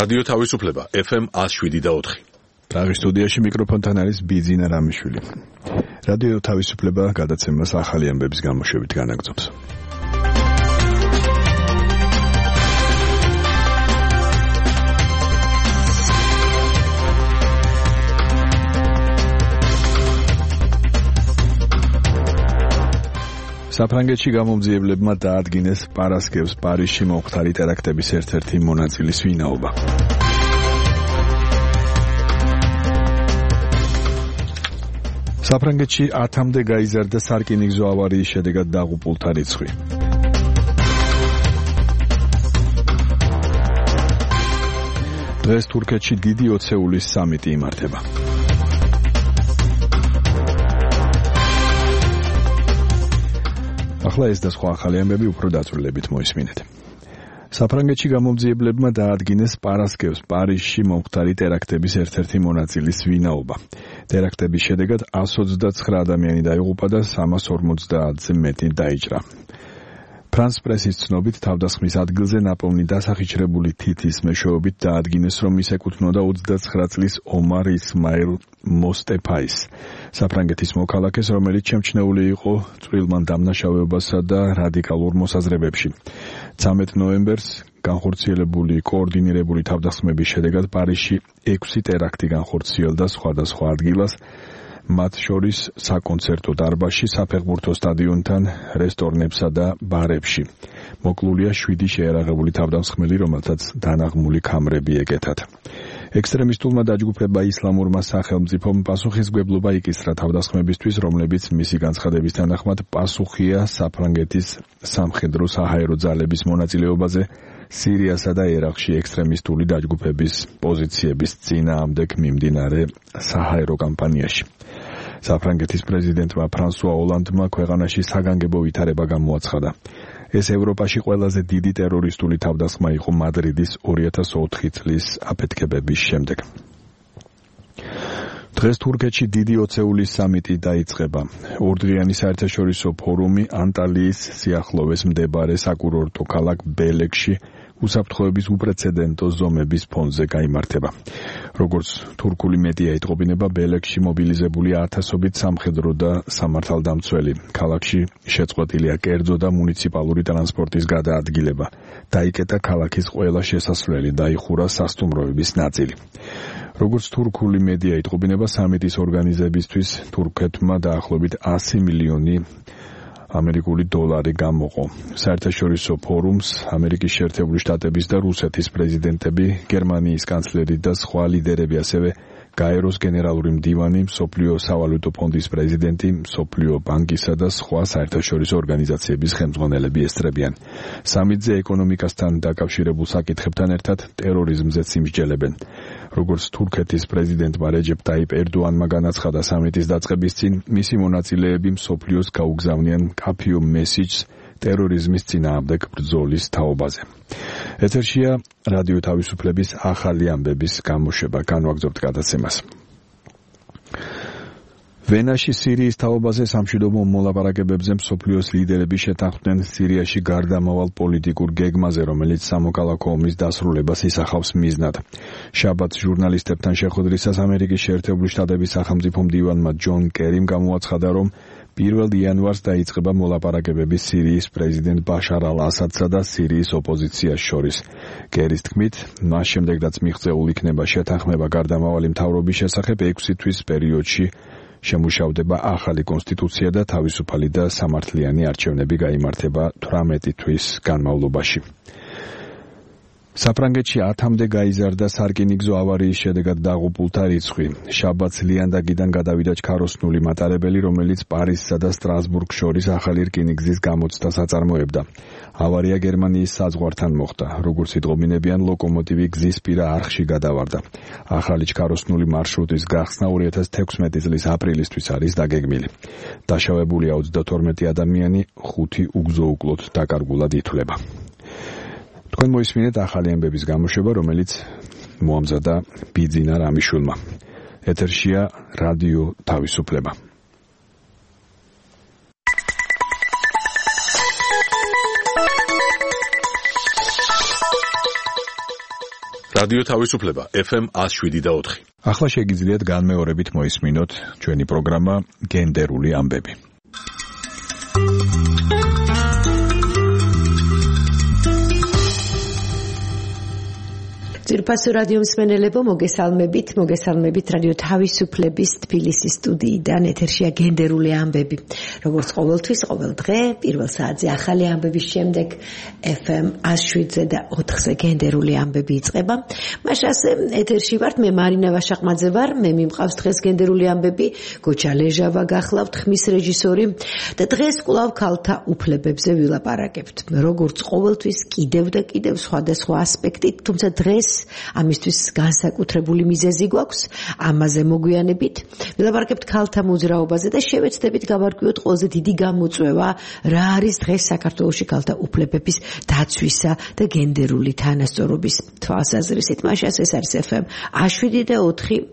რადიო თავისუფლება FM 107.4. ტაღის სტუდიაში მიკროფონთან არის ბიძინა რამიშვილი. რადიო თავისუფლება გადაცემას ახალი ამბების გამოშვებით განაგრძობს. საფრანგეთში გამომძიებლებმა დაადგინეს პარასკევს პარიზში მომხდარი ტერაქტების ერთ-ერთი მონაწილის ვინაობა. საფრანგეთში 10-მდე გაიზარდა სარკინიგზო ავარიის შედეგად დაღუპულთა რიცხვი. დღეს თურქეთში დიდი ოცეულის სამიტი იმართება. ახლა ეს და სხვა ახალი ამბები უფრო დაწვრილებით მოისმინეთ. საფრანგეთში გამომძიებლებმა დაადგინეს პარასკევს პარიზში მომხდარი ტერაქტების ერთ-ერთი მონაწილის ვინაობა. ტერაქტების შედეგად 129 ადამიანი დაიღუპა და 350-ზე მეტი დაიჭრა. ფრანს პრესის ცნობით თავდასხმის ადგილზე ნაპოვნი დასახიჩრებული თითის მეშვეობით დაადგინეს, რომ ის ეკუთვნოდა 29 წლის ომარ ისმაილ მოსტეფაის, საფრანგეთის მოქალაქეს, რომელიც შემჩნეული იყო წვრილმან დამნაშავეობასა და რადიკალურ მოსაზრებებში. 13 ნოემბერს განხორციელებული კოორდინირებული თავდასხმების შედეგად პარიზში 6 ტერაქტი განხორციელდა სხვადასხვა ადგილას, მათ შორის საკონცერტო დარბაზში, საფეხბურთო სტადიონთან, რესტორნებსა და ბარებში. მოკლულია 7 შეიარაღებული თავდამსხმელი, რომელთაც დანაღმული ქამრები ეკეთათ. ექსტრემისტულმა დაჯგუფება ისლამურმა სახელმწიფომ პასუხისმგებლობა იკისრა თავდასხმებისთვის, რომლებიც მისი განცხადების თანახმად პასუხია საფრანგეთის სამხედრო საჰაერო ძალების მონაწილეობაზე სირიასა და ერაყში ექსტრემისტული დაჯგუფების პოზიციების წინააღმდეგ მიმდინარე საჰაერო კამპანიაში. საფრანგეთის პრეზიდენტმა ფრანსუა ოლანდმა ქვეყანაში საგანგებო ვითარება გამოაცხადა. ეს ევროპაში ყველაზე დიდი ტერორისტული თავდასხმა იყო მადრიდის 2004 წლის აფეთქებების შემდეგ. დღეს თურქეთში დიდი ოცეულის სამიტი დაიწყება. ორდღიანი საერთაშორისო ფორუმი ანტალიის სიახლოვეს მდებარე საკურორტო ქალაქ ბელეკში უსაფრთხოების უპრეცედენტო ზომების ფონზე გაიმართება. როგორც თურქული მედია იტყობინება, ბელეკში მობილიზებული ათასობით სამხედრო და სამართალდამცველი. ქალაქში შეწყვეტილია კერძო და მუნიციპალური ტრანსპორტის გადაადგილება. დაიკეტა ქალაქის ყველა შესასვლელი, დაიხურა სასტუმროების ნაწილი. როგორც თურქული მედია იტყობინება, სამიტის ორგანიზებისთვის თურქეთმა დაახლოებით 100 მილიონი ამერიკული დოლარი გამოყო. საერთაშორისო ფორუმს ამერიკის შეერთებული შტატების და რუსეთის პრეზიდენტები, გერმანიის კანცლერი და სხვა ლიდერები, ასევე გაეროს გენერალური მდივანი, მსოფლიო სავალუტო ფონდის პრეზიდენტი, მსოფლიო ბანკისა და სხვა საერთაშორისო ორგანიზაციების ხელმძღვანელები ესწრებიან. სამიტზე ეკონომიკასთან დაკავშირებულ საკითხებთან ერთად ტერორიზმზეც იმსჯელებენ. როგორც თურქეთის პრეზიდენტმა რეჯეპ ტაიპ ერდოანმა განაცხადა სამიტის დაწყების წინ, მისი მონაწილეები მსოფლიოს გაუგზავნიან მკაფიო მესიჯს ტერორიზმის წინააღმდეგ ბრძოლის თაობაზე. ეთერშია რადიო თავისუფლების ახალი ამბების გამოშვება. განვაგრძობთ გადაცემას. ვენაში სირიის თაობაზე სამშვიდობო მოლაპარაკებებზე მსოფლიოს ლიდერები შეთანხმდნენ სირიაში გარდამავალ პოლიტიკურ გეგმაზე, რომელიც სამოქალაქო ომის დასრულებას ისახავს მიზნად. შაბათს ჟურნალისტებთან შეხვედრისას ამერიკის შეერთებული შტატების სახელმწიფო მდივანმა ჯონ კერიმ გამოაცხადა, რომ 1 იანვარს დაიწყება მოლაპარაკებები სირიის პრეზიდენტ ბაშარ ალ-ასადსა და სირიის ოპოზიციას შორის. კერის თქმით, მას შემდეგაც მიღწეულ იქნება შეთანხმება გარდამავალი მთავრობის შესახებ 6 თვის პერიოდში შემუშავდება ახალი კონსტიტუცია და თავისუფალი და სამართლიანი არჩევნები გაიმართება 18 თვის განმავლობაში. საფრანგეთში 10-მდე გაიზარდა სარკინიგზო ავარიის შედეგად დაღუპულთა რიცხვი. შაბათს ლიანდაგიდან გადავიდა ჩქაროსნული მატარებელი, რომელიც პარიზსა და სტრასბურგს შორის ახალი რკინიგზის გამოცდას აწარმოებდა. ავარია გერმანიის საზღვართან მოხდა. როგორც იტყობინებიან, ლოკომოტივი გზისპირა არხში გადავარდა. ახალი ჩქაროსნული მარშრუტის გახსნა 2016 წლის აპრილისთვის არის დაგეგმილი. დაშავებულია 32 ადამიანი, 5 უგზო-უკლოდ დაკარგულად ითვლება. თქვენ მოისმინეთ ახალი ამბების გამოშვება, რომელიც მოამზადა ბიძინა რამიშვილმა. ეთერშია რადიო თავისუფლება. რადიო თავისუფლება FM 107.4. ახლა შეგიძლიათ განმეორებით მოისმინოთ ჩვენი პროგრამა გენდერული ამბები. ძირფასო რადიო მსმენელებო, მოგესალმებით რადიო თავისუფლების თბილისის სტუდიიდან ეთერშია გენდერული ამბები. როგორც ყოველთვის, ყოველ დღე, პირველ საათზე ახალი ამბების შემდეგ FM 107-ზე და 4-ზე გენდერული ამბები იწყება. მაშასე ეთერში ვართ, მე მარინა ვაშაყმაძე ვარ, მე მიმყავს დღეს გენდერული ამბები, გოჩა ლეჟავა გახლავთ, ხმის რეჟისორი და დღეს კვლავ ქალთა უფლებებზე ვილაპარაკებთ. როგორც ყოველთვის, კიდევ და კიდევ სხვადასხვა ასპექტით, თუმცა დღეს ამისთვის განსაკუთრებული მიზეზი გვაქვს, ამაზე მოგვიანებით ვილაპარაკებთ ქალთა მოძრაობაზე და შევეცდებით გავარკვიოთ ყველაზე დიდი გამოწვევა რა არის დღეს საქართველოში ქალთა უფლებების დაცვისა და გენდერული თანასწორობის თვალსაზრისით. მაშას ეს არის FM 107.4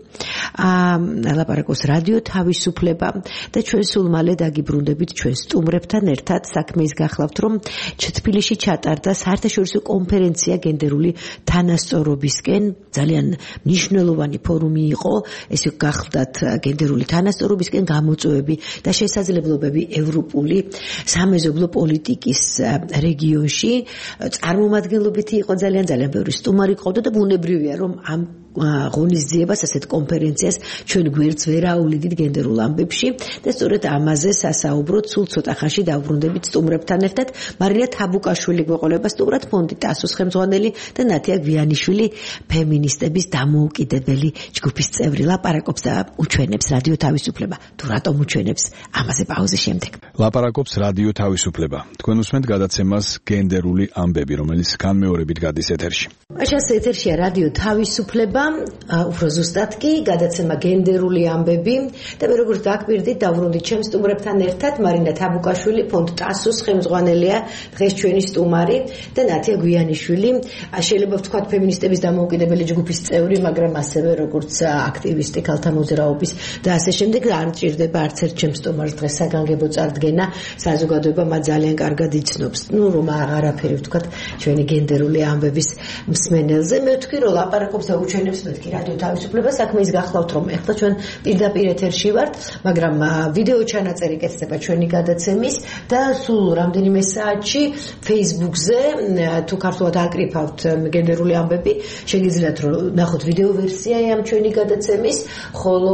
ლაპარაკობს რადიო თავისუფლება და ჩვენ სულ მალე დაგიბრუნდებით ჩვენ სტუმრებთან ერთად. საქმე ის გახლავთ, რომ თბილისში ჩატარდა საერთაშორისო კონფერენცია გენდერული თანასწორობისკენ, ძალიან მნიშვნელოვანი ფორუმი იყო, ეს გახლდათ გენდერული თანასწორობისკენ გამოწვევები და შესაძლებლობები ევროპული სამეზობლო პოლიტიკის რეგიონში. წარმომადგენლობითი იყო ძალიან ბევრი სტუმარი ყავდა და ბუნებრივია, რომ ამ ღონისძიებას, ასეთ კონფერენციას ჩვენ გვერდს ვერ აუვლიდით გენდერულ ამბებში და სწორედ ამაზე სასაუბროთ სულ ცოტა ხანში დავბრუნდებით სტუმრებთან ერთად. მარინა თაბუკაშვილი გვეყოლება სტუმრად, ფონდი ტასოს ხელმძღვანელი და ნათია გვიანიშვილი ფემინისტების დამოუკიდებელი ჯგუფის წევრი ლაპარაკობს და უჩვენებს რადიო თავისუფლება. თუ რატომ უჩვენებს, ამაზე პაუზის შემდეგ. ლაპარაკობს რადიო თავისუფლება. თქვენ უსმენთ გადაცემას გენდერული ამბები, რომელიც განმეორებით გადის ეთერში. მაშას ეთერშია რადიო თავისუფლება, უფრო ზუსტად კი გადაცემა გენდერული ამბები და მე როგორც დაგვირდით დავბრუნდით ჩემს სტუმრებთან ერთად. მარინა თაბუკაშვილი, ფონდ ტასოს ხელმძღვანელია, დღეს ჩვენი სტუმარი და ნათია გვიანიშვილი, შეიძლება ვთქვათ ფემინისტების დამოუკიდებელი ჯგუფის წევრი, მაგრამ ასევე როგორც აქტივისტი ქალთა მოძრაობის და ასე შემდეგ. არ ჭირდება არც ერთ ჩემს სტუმარს დღეს საგანგებო წარდგენა, საზოგადოება მათ ძალიან კარგად იცნობს. რომ არაფერი ვთქვათ ჩვენი გენდერული ამბების მსმენელზე. მე ვთქვი, რომ ლაპარაკობს და უჩვენებს მეთქი რადიო თავისუფლება. საქმე ის გახლავთ, რომ ახლა ჩვენ პირდაპირ ეთერში ვართ, მაგრამ ვიდეო ჩანაწერი კეთდება ჩვენი გადაცემის და სულ რამდენიმე საათში Facebook-ზე თუ ქართულად აკრიფავთ გენდერული ამბები, შეგიძლიათ რომ ნახოთ ვიდეო ვერსია ამ ჩვენი გადაცემის, ხოლო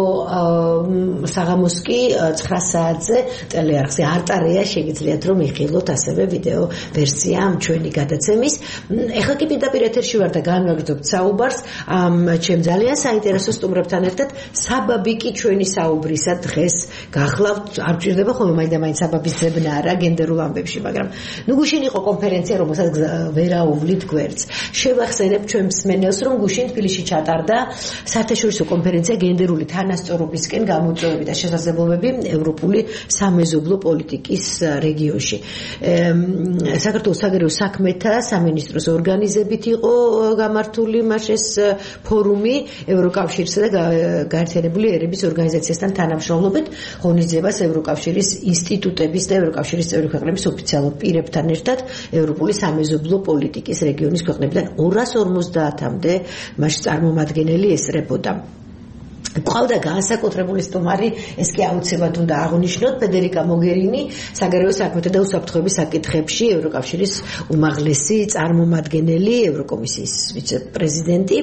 საღამოს კი 9 საათზე ტელეარხზე არტარია შეგიძლიათ რომ იხილოთ ასევე ვიდეო ვერსია ამ ჩვენი გადაცემის. ახლა კი პირდაპირ ეთერში ვარ და განვაგრძობთ საუბარს ჩემ ძალიან საინტერესო სტუმრებთან ერთად. საბაბი კი ჩვენი საუბრისა დღეს გახლავთ, არ ჭირდება ხოლმე მაინდა-მაინც საბაბის ძებნა არა გენდერულ ამბებში, მაგრამ გუშინ იყო კონფერენცია, რომელსაც ვერ აუვლით გვერდს. შევახსენებ ჩვენ მსმენელს, რომ გუშინ თბილისში ჩატარდა საერთაშორისო კონფერენცია გენდერული თანასწორობისკენ გამოწვევები და შესაძლებლობები ევროპული სამეზობლო პოლიტიკის რეგიონში. საქართველოს საგარეო საქმეთა სამინისტროს ორგანიზებით იყო გამართული მაშეს ფორუმი ევროკავშირსა და გაერთიანებული ერების ორგანიზაციასთან თანამშრომლობით, ღონისძიებას ევროკავშირის ინსტიტუტების და ევროკავშირის წევრი ქვეყნების ოფიციალურ პირებთან ერთად ევროპული სამეზობლო პოლიტიკის რეგიონის ქვეყნებიდან 250-მდე მასში წარმომადგენელი ესწრებოდა. ყავდა განსაკუთრებული სტუმარი, ეს კი აუცილებლად უნდა აღვნიშნოთ, ფედერიკა მოგერინი, საგარეო საქმეთა და უსაფრთხოების საკითხებში ევროკავშირის უმაღლესი წარმომადგენელი, ევროკომისიის ვიცე-პრეზიდენტი.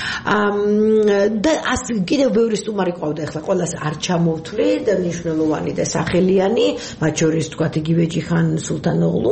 და კიდევ ბევრი სტუმარი ყავდა, ახლა ყველას არ ჩამოვთვლი და მნიშვნელოვანი და სახელიანი, მათ შორის თქვათ იგივე ჯიხან სულთანოღლუ.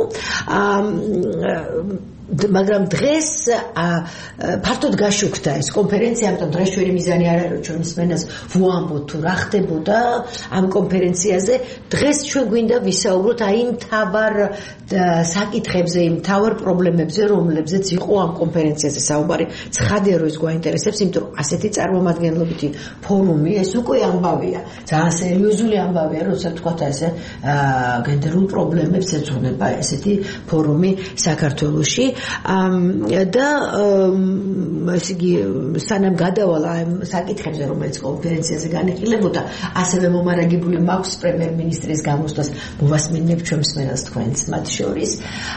მაგრამ დღეს ფართოდ გაშუქდა ეს კონფერენცია, ამიტომ დღეს ჩვენი მიზანი არ არის რომ ჩვენ მსმენელს ვუამბოთ თუ რა ხდებოდა ამ კონფერენციაზე. დღეს ჩვენ გვინდა ვისაუბროთ აი იმ მთავარ საკითხებზე, იმ მთავარ პრობლემებზე, რომლებზეც იყო ამ კონფერენციაზე საუბარი. ცხადია რომ ეს გვაინტერესებს, იმიტომ რომ ასეთი წარმომადგენლობითი ფორუმი, ეს უკვე ამბავია, ძალიან სერიოზული ამბავია, როცა თქვათ ესე გენდერულ პრობლემებს ეძღვნება ესეთი ფორუმი საქართველოში. და ესე იგი სანამ გადავალა ამ საკითხებზე, რომელიც კონფერენციაზე განიხილებოდა, ასევე მომარაგებული მაქვს პრემიერ-მინისტრის გამოსვლას მოვასმინებ ჩვენ მსმენელს თქვენს მათ შორის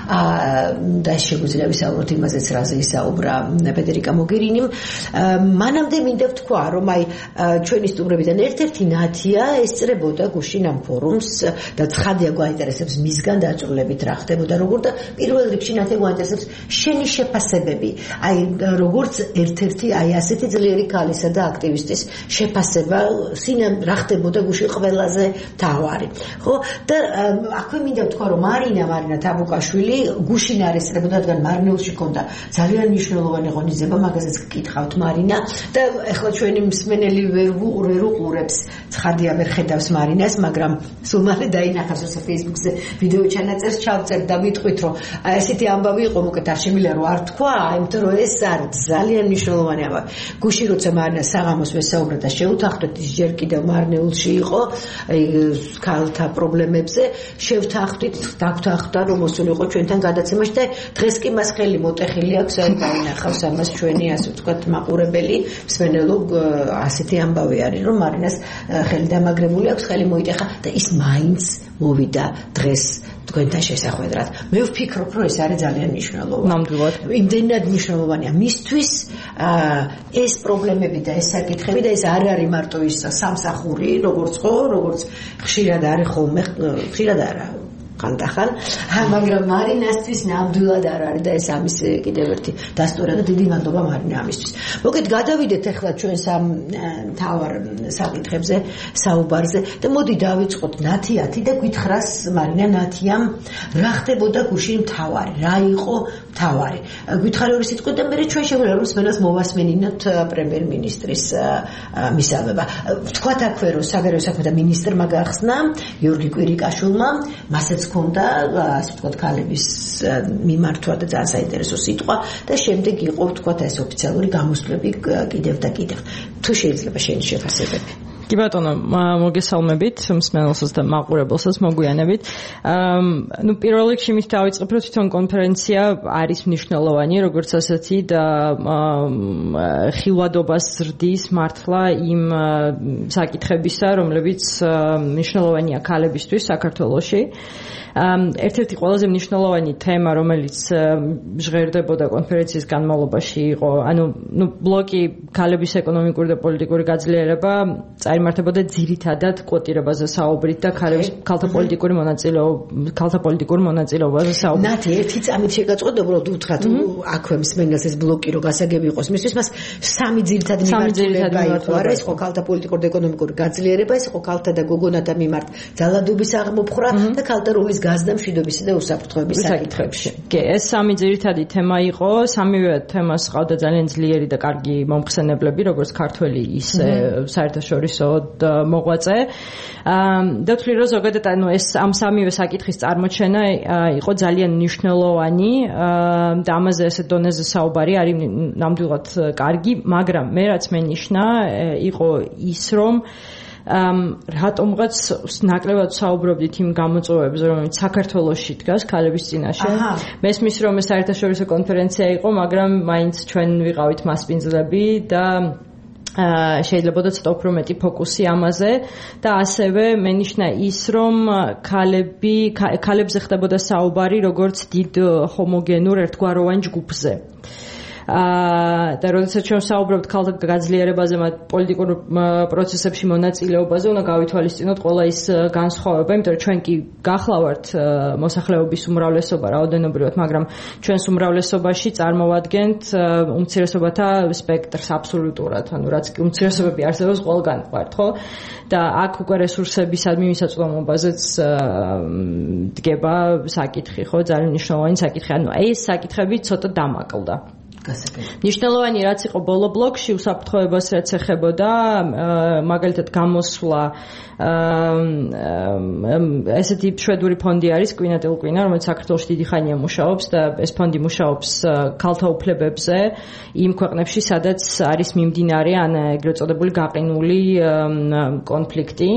და შეგვიძლია ვისაუბროთ იმაზეც, რაზე ისაუბრა ფედერიკა მოგერინიმ. მანამდე მინდა ვთქვა, რომ აი ჩვენი სტუმრებიდან ერთ-ერთი ნათია ესწრებოდა გუშინ ამ ფორუმს და ცხადია გვაინტერესებს მისგან დაწვრილებით რა ხდებოდა როგორ და პირველ რიგში ნათია გვაინტერესებს შენი შეფასებები. აი როგორც ერთ-ერთი აი ასეთი ძლიერი ქალისა და აქტივისტის შეფასება რა ხდებოდა გუშინ ყველაზე მთავარი. ხო და აქვე მინდა ვთქვა, რომ მარინა თაბუკაშვილი გუშინ არ ესწრებოდა, რადგან მარნეულში ჰქონდა ძალიან მნიშვნელოვანი ღონისძიება, მაგაზეც გკითხავთ მარინა და ეხლა ჩვენი მსმენელი ვერ უყურებს, ცხადია ვერ ხედავს მარინას, მაგრამ სულ მალე დაინახავს როცა Facebook-ზე ვიდეო ჩანაწერს ჩავწერთ და ვიტყვით, რომ ესეთი ამბავი იყო, მოკეთ არ შემიძლია რომ არ თქვა, იმიტომ რომ ეს არის ძალიან მნიშვნელოვანი ამბავი. გუშინ როცა მარინა საღამოს ვესაუბრა და შევთანხმდით, ის ჯერ კიდევ მარნეულში იყო ქალთა პრობლემებზე, შევთანხმდით, დაგვთანხმდა რომ მოსულიყო ჩვენთან გადაცემაში და დღეს კი მას ხელი მოტეხილი აქვს, აი დაინახავს ამას ჩვენი ასე ვთქვათ მაყურებელი მსმენელო, ასეთი ამბავი არის, რომ მარინას ხელი დამაგრებული აქვს, ხელი მოიტეხა და ის მაინც მოვიდა დღეს თქვენთან შესახვედრად. მე ვფიქრობ, რომ ეს არის ძალიან მნიშვნელოვანი. ნამდვილად. იმდენად მნიშვნელოვანია მისთვის ეს პრობლემები და ეს საკითხები და ეს არ არის მარტო ის სამსახური, როგორც ხშირად არის ხოლმე, ხშირად არა ხანდახან, მაგრამ მარინასთვის ნამდვილად არ არის და ეს ამის კიდევ ერთი დასტურა და დიდი მადლობა მარინა ამისთვის. მოკეთ გადავიდეთ ახლა ჩვენ მთავარ საკითხებზე, საუბარზე და მოდი დავიწყოთ ნათიათი და გითხრას მარინა ნათიამ რა ხდებოდა გუშინ მთავარი, რა იყო მთავარი. გითხარი ორი სიტყვით და მე ჩვენ შეგვიძლია რომ მსმენელს მოვასმენინოთ პრემიერ-მინისტრის მისაღება. ვთქვათ აქვე რომ საგარეო საქმეთა მინისტრმა გახსნა გიორგი კვირიკაშვილმა, მასაც ჰქონდა ასე ვთქვათ ქალების მიმართვა და ძალიან საინტერესო სიტყვა და შემდეგ იყო ვთქვათ ეს ოფიციალური გამოსვლები კიდევ და კიდევ. თუ შეიძლება შენი შეფასებები. კი ბატონო, მოგესალმებით მსმენელსაც და მაყურებელსაც მოგვიანებით. პირველ რიგში მით დავიწყებ, რომ თვითონ კონფერენცია არის მნიშვნელოვანი, როგორც ასეთი და ხილვადობას ზრდის მართლა იმ საკითხებისა, რომლებიც მნიშვნელოვანია ქალებისთვის საქართველოში. ერთ-ერთი ყველაზე მნიშვნელოვანი თემა, რომელიც ჟღერდებოდა კონფერენციის განმავლობაში იყო, ბლოკი ქალების ეკონომიკური და პოლიტიკური გაძლიერება წარიმართებოდა ძირითადად კვოტირებაზე საუბრით და ქალთა პოლიტიკურ მონაწილეობაზე საუბრით. ნათი, ერთი წამით შეგაწყვეტ, უბრალოდ უთხრათ, აქვე მსმენელს ეს ბლოკი რო გასაგები იყოს, მისთვის მას სამი ძირითადი მიმართულება იყო, არა, ეს იყო ქალთა პოლიტიკური და ეკონომიკური გაძლიერება, ეს იყო ქალთა და გოგონათა მიმართ ძალადობის აღმოფხვრა და ქალთა როლის გაზრდა მშვიდობისა და უსაფრთხოების საკითხებში. კი, ეს სამი ძირითადი თემა იყო, სამივე თემას ყავდა ძალიან ძლიერი და კარგი მომხსენებლები, როგორც ქართველი, ისე საერთაშორისო მოღვაწე. და ვთვლი რომ ზოგადად ეს ამ სამივე საკითხის წარმოჩენა იყო ძალიან მნიშვნელოვანი და ამაზე ესე დონეზე საუბარი არის ნამდვილად კარგი, მაგრამ მე რაც მენიშნა იყო ის, რომ რატომღაც ნაკლებად საუბრობდით იმ გამოწვევებზე, რომელიც საქართველოში დგას ქალების წინაშე. მესმის რომ ეს საერთაშორისო კონფერენცია იყო, მაგრამ მაინც ჩვენ ვიყავით მასპინძლები და შეიძლება და ცოტა უფრო მეტი ფოკუსი ამაზე და ასევე მენიშნა ის, რომ ქალებზე ხდებოდა საუბარი როგორც დიდ ჰომოგენურ ერთგვაროვან ჯგუფზე. და როდესაც ჩვენ საუბრობთ ქალთა გაძლიერებაზე, მათ პოლიტიკურ პროცესებში მონაწილეობაზე, უნდა გავითვალისწინოთ ყველა ის განსხვავება, იმიტომ რომ ჩვენ კი გახლავართ მოსახლეობის უმრავლესობა რაოდენობრივად, მაგრამ ჩვენს უმრავლესობაში წარმოვადგენთ უმცირესობათა სპექტრს აბსოლუტურად, რაც კი უმცირესობები არსებობს ყველგან ვართ, ხო? და აქ უკვე რესურსებისადმი მისაწვდომობაზეც დგება საკითხი, ხო? ძალიან მნიშვნელოვანი საკითხი. ეს საკითხები ცოტა დამაკლდა. მნიშვნელოვანი რაც იყო ბოლო ბლოკში უსაფრთხოებას რაც ეხებოდა მაგალითად გამოსვლა ესეთი შვედური ფონდი არის კვინატილკვინა რომელიც საქართველოში დიდი ხანია მუშაობს და ეს ფონდი მუშაობს ქალთა უფლებებზე იმ ქვეყნებში სადაც არის მიმდინარე ან ეგრეთ წოდებული გაყინული კონფლიქტი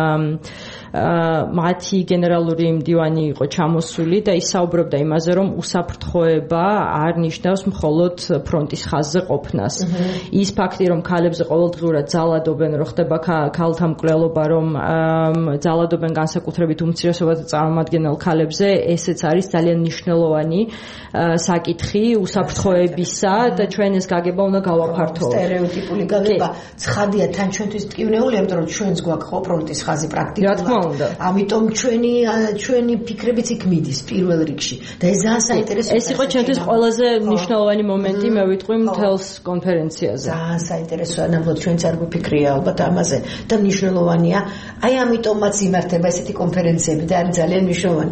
მათი გენერალური მდივანი იყო ჩამოსული და ის საუბრობდა იმაზე რომ უსაფრთხოება არ ნიშნავს მხოლოდ ფრონტის ხაზზე ყოფნას ის ფაქტი რომ ქალებზე ყოველდღიურად ძალადობენ რომ ხდება ქალთა მკვლელობა რომ ძალადობენ განსაკუთრებით უმცირესობათა წარმომადგენელ ქალებზე ესეც არის ძალიან მნიშვნელოვანი საკითხი უსაფრთხოებისა და ჩვენ ეს გაგება უნდა გავაფართოვოთ სტერეოტიპული გაგება ცხადია თან ჩვენთვის ტკივნეულია იმიტომ რომ ჩვენს გვაქვს ხო ფრონტის ხაზი პრაქტიკულად ამიტომ ჩვენი ფიქრებიც იქ მიდის პირველ რიგში და ეს ძალიან საინტერესოა ეს იყო ჩვენთვის ყველაზე მნიშვნელოვანი მომენტი მე ვიტყვი მთელს კონფერენციაზე ძალიან საინტერესოა ნამდვილად ჩვენც არ გვიფიქრია ალბათ ამაზე და მნიშვნელოვანია აი ამიტომაც იმართება ესეთი კონფერენციები და არის ძალიან მნიშვნელოვანი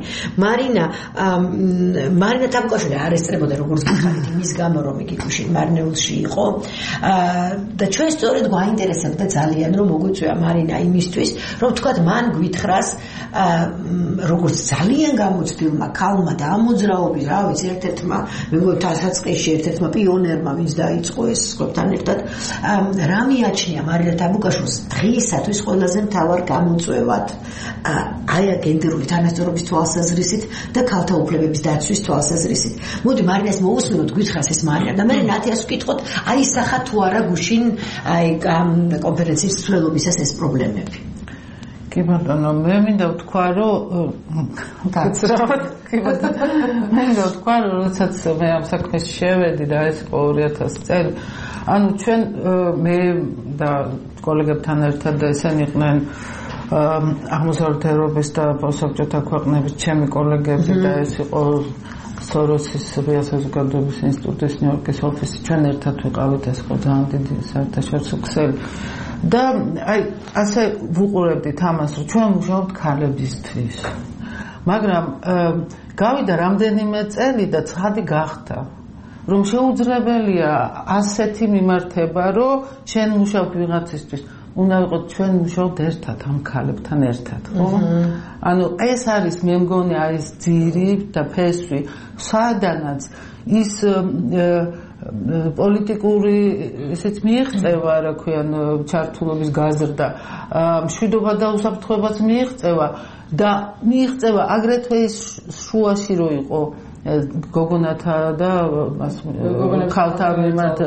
მარინა თაბუკაშვილი არ ესწრებოდა როგორც გითხარით იმის გამო რომ იგი გუშინ მარნეულში იყო და ჩვენ სწორედ გვაინტერესებდა ძალიან რომ მოგვიწვია მარინა იმისთვის რომ თქვათ მან გვითხრას როგორც ძალიან გამოცდილმა ქალმა და ამოძრაობის რა ვიცი ერთ-ერთმა მეგობრებთან დასაწყისში ერთ-ერთმა პიონერმა ვინც დაიწყო ეს სკოპთან ერთად რა მიაჩნია მარინა თაბუკაშვილს დღეისათვის ყველაზე მთავარ გამოწვევად აი გენდერული თანასწორობის თვალსაზრისით და ქალთა უფლებების დაცვის თვალსაზრისით მოდი მარინას მოусმინოთ გვითხრას ეს მარინა და მე ნათიას ვკითხოთ აისახა თუ არა გუშინ აი კონფერენციის მსვლელობისას ეს პრობლემები კი ბატონო მე მინდა ვთქვა რომ როდესაც მე ამ საქმეში შევედი და ეს იყო 2000 წელი ანუ ჩვენ მე და კოლეგებთან ერთად და ესენი იყვნენ აღმოსავლეთ ევროპის და პოსტსაბჭოთა ქვეყნების ჩემი კოლეგები და ეს იყო სოროსის საზოგადოების ინსტიტუტის ნიუ-იორკის ოფისი ჩვენ ერთად ვიყავით ეს იყო ძალიან დიდი საერთაშორისო ქსელი და აი ასე ვუყურებდით ამას რომ ჩვენ ვმუშაობთ ქალებისთვის მაგრამ გავიდა რამდენიმე წელი და ცხადი გახდა რომ შეუძლებელია ასეთი მიმართება რომ ჩვენ ვმუშაობთ ვიღაცისთვის უნდა ვიყოთ ჩვენ ვმუშაობთ ერთად ამ ქალებთან ერთად ხო ანუ ეს არის მე მგონი არის ძირი და ფესვი სადანაც ის პოლიტიკური ესეც მიიღწევა რა ქვიან ჩართულობის გაზრდა მშვიდობა და უსაფრთხოებაც მიიღწევა და მიიღწევა აგრეთვე ის შუაში რო იყო გოგონათა და ქალთა მიმართ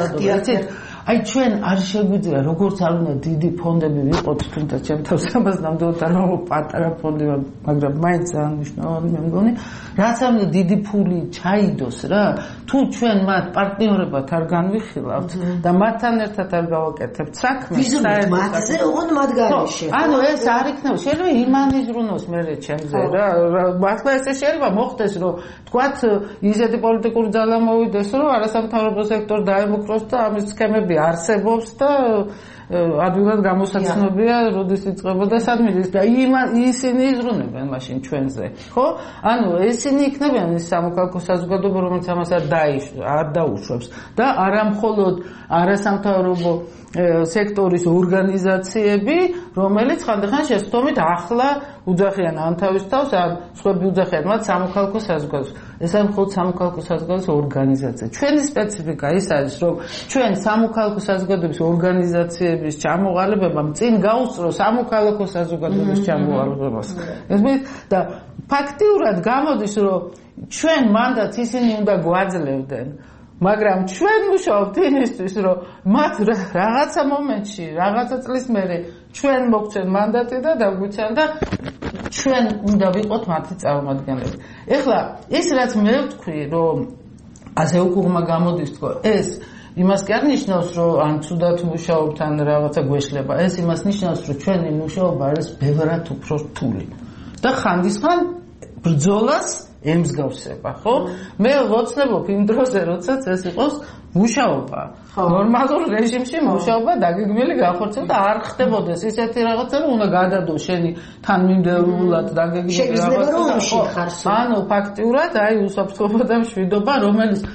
აი ჩვენ არ შეგვიძლია როგორც არ უნდა დიდი ფონდები ვიყოთ თუნდაც ჩემ თავს ამას ნამდვილად არ ვამბობ პატარა ფონდი მაგრამ მაინც ძალიან მნიშვნელოვანი მე მგონი რაც არ უნდა დიდი ფული ჩაიდოს რა თუ ჩვენ მათ პარტნიორებად არ განვიხილავთ და მათთან ერთად არ გავაკეთებთ საქმეს მათზე ოღონდ მათ გარეშე ანუ ეს არ იქნება შეიძლება იმანიზრუნოს მე ჩემზე რა მართლა ეს შეიძლება მოხდეს რომ თქვათ ისეთი პოლიტიკური ძალა მოვიდეს რომ არასამთავრობო სექტორი დაემუქროს და ამის სქემები არსებობს და ადვილად გამოსაცნობია როდის იწყებოდა სადმიდის და ისინი იზრუნებენ მაშინ ჩვენზე ხო ანუ ესენი იქნებიან ის სამოქალაქო საზოგადოება რომელიც ამას არ დაუშვებს და არა მხოლოდ არასამთავრობო სექტორის ორგანიზაციები რომელიც ხანდახან შეცდომით ახლა უძახიან ამ თავის თავს ან სხვები უძახიან მათ სამოქალაქო საზოგადოებას ეს არის მხოლოდ სამოქალაქო საზოგადოების ორგანიზაცია ჩვენი სპეციფიკა ის არის რომ ჩვენ სამოქალაქო საზოგადოების ორგანიზაციების ჩამოყალიბებამ წინ გაუსწრო სამოქალაქო საზოგადოების ჩამოყალიბებას და ფაქტიურად გამოდის რომ ჩვენ მანდატს ისინი უნდა გვაძლევდნენ მაგრამ ჩვენ ვმუშაობთ იმისთვის რომ მათ რაღაცა მომენტში რაღაცა წლის მერე ჩვენ მოგცენ მანდატი და დაგვიცან და ჩვენ უნდა ვიყოთ მათი წარმომადგენლები ეხლა ის რაც მე ვთქვი რომ ასე უკუღმა გამოდის თქო ეს იმას კი არ ნიშნავს რომ ან ცუდად ვმუშაობთ ან რაღაცა გვეშლება ეს იმას ნიშნავს რომ ჩვენი მუშაობა არის ბევრად უფრო რთული და ხანდისხან ბრძოლას ემსგავსება ხო მე ვოცნებობ იმ დროზე როდესაც ეს იყოს მუშაობა ნორმალურ რეჟიმში მუშაობა დაგეგმილი განხორციელდა და არ ხდებოდეს ისეთი რაღაცა რომ უნდა გადადო შენი თანმიმდევრულად დაგეგმილი რაღაცა ანუ ფაქტიურად აი უსაფრთხოება და მშვიდობა რომელიც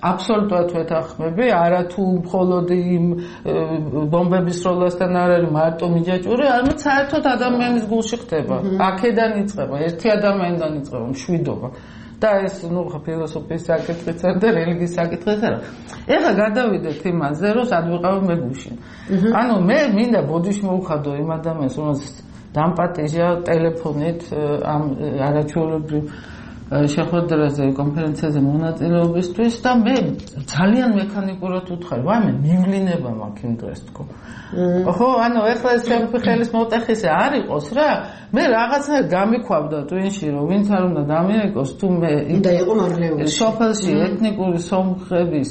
აბსოლუტურად ვეთანხმები, არა თუ მხოლოდ იმ ბომბების როლასთან არ არის მარტო მიჯაჭვური, არამედ საერთოდ ადამიანის გულში ხდება. აქედან იწყება, ერთი ადამიანიდან იწყება მშვიდობა. და ეს ფილოსოფიის საკითხიც არა და რელიგიის საკითხიც არა. ეხლა გადავიდეთ იმაზე, რომ სად ვიყავი მე გუშინ. ანუ მე მინდა ბოდიში მოვხადო იმ ადამიანს, რომელსაც დამპატიჟა ტელეფონით ამ არაჩვეულებრივ შეხვედრაზე კონფერენციაზე მონაწილეობისთვის და მე ძალიან მექანიკურად ვუთხარი, ვაიმე მივლინება მაქვს იმ დღეს თქო. ხო, ანუ ეხლა ეს ხელის მოტეხისე არ იყოს რა, მე რაღაცა გამიქვავდა ტვინში, რომ ვინც არ უნდა დამიეკოს, თუ მე უნდა იყო მარლეული. სოფელში ეთნიკური სომხების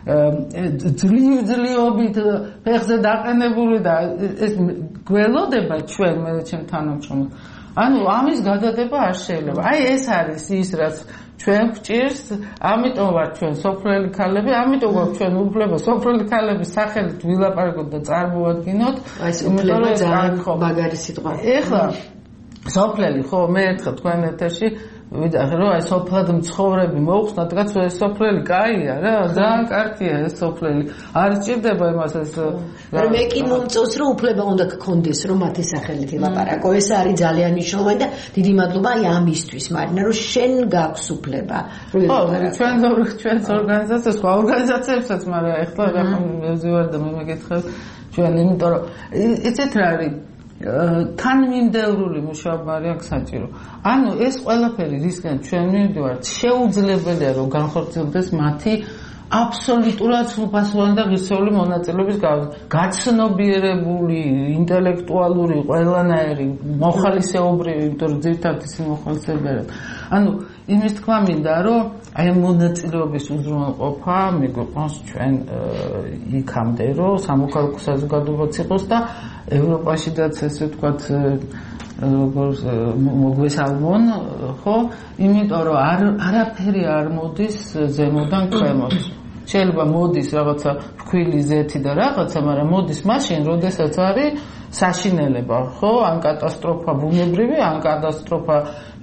ძლივობით ფეხზე დაყენებული და ეს გველოდება ჩვენ მე ჩემ თანამშრომელს. ანუ ამის გადადება არ შეიძლება. აი ეს არის ის რაც ჩვენ გვჭირს, ამიტომ ვარ ჩვენ სოფლელი ქალები, ამიტომ გვაქვს ჩვენ უფლება სოფლელი ქალების სახელით ვილაპარაკოთ და წარმოვადგინოთ. აი ეს უფლება ძალიან მაგარი სიტყვა. ეხლა სოფლელი ხო მე ერთხელ თქვენ ეთერში ვიდახე რომ აი სოფლად მცხოვრები მოუხსნათ რაც ეს სოფლელი კაია რა ძალიან კარგია ეს სოფლელი არ ჭირდება იმას ეს მე კი მომწონს რომ უფლება უნდა გქონდეს რომ მათი სახელით ილაპარაკო ეს არის ძალიან მნიშვნელოვანი და დიდი მადლობა აი ამისთვის მარინა რომ შენ გაქვს უფლება რომ ილაპარაკო ჩვენს ორგანიზაციას სხვა ორგანიზაციებსაც მაგრამ ეხლა რა ვზივარ და მე მეკითხებ ჩვენ იმიტომ რომ იცით რა არის თანმიმდევრული მუშაობა არის საჭირო. ანუ ეს ყველაფერი რისკენ ჩვენ მივდივართ შეუძლებელია რომ განხორციელდეს მათი აბსოლუტურად სრულფასოვანი და ღირსეული მონაწილეობის გაცნობიერებული, ინტელექტუალური, ყველანაირი, მოხალისეობრივი, იმიტომ რომ ძირითადად ისინი მოხალისეებია. ანუ იმის თქმა მინდა რომ აი მონაწილეობის უზრუნველყოფა მიგვიყვანს ჩვენ იქამდე რომ სამოქალაქო საზოგადოებაც იყოს და ევროპაშიდაც ესე ვთქვათ როგორც მოგვესალმონ ხო იმიტომ რომ არაფერი არ მოდის ზემოდან ქვემოთ შეიძლება მოდის რაღაცა ფქვილი ზეთი და რაღაცა მაგრამ მოდის მაშინ როდესაც არის საშინელება ხო ან კატასტროფა ბუნებრივი ან კატასტროფა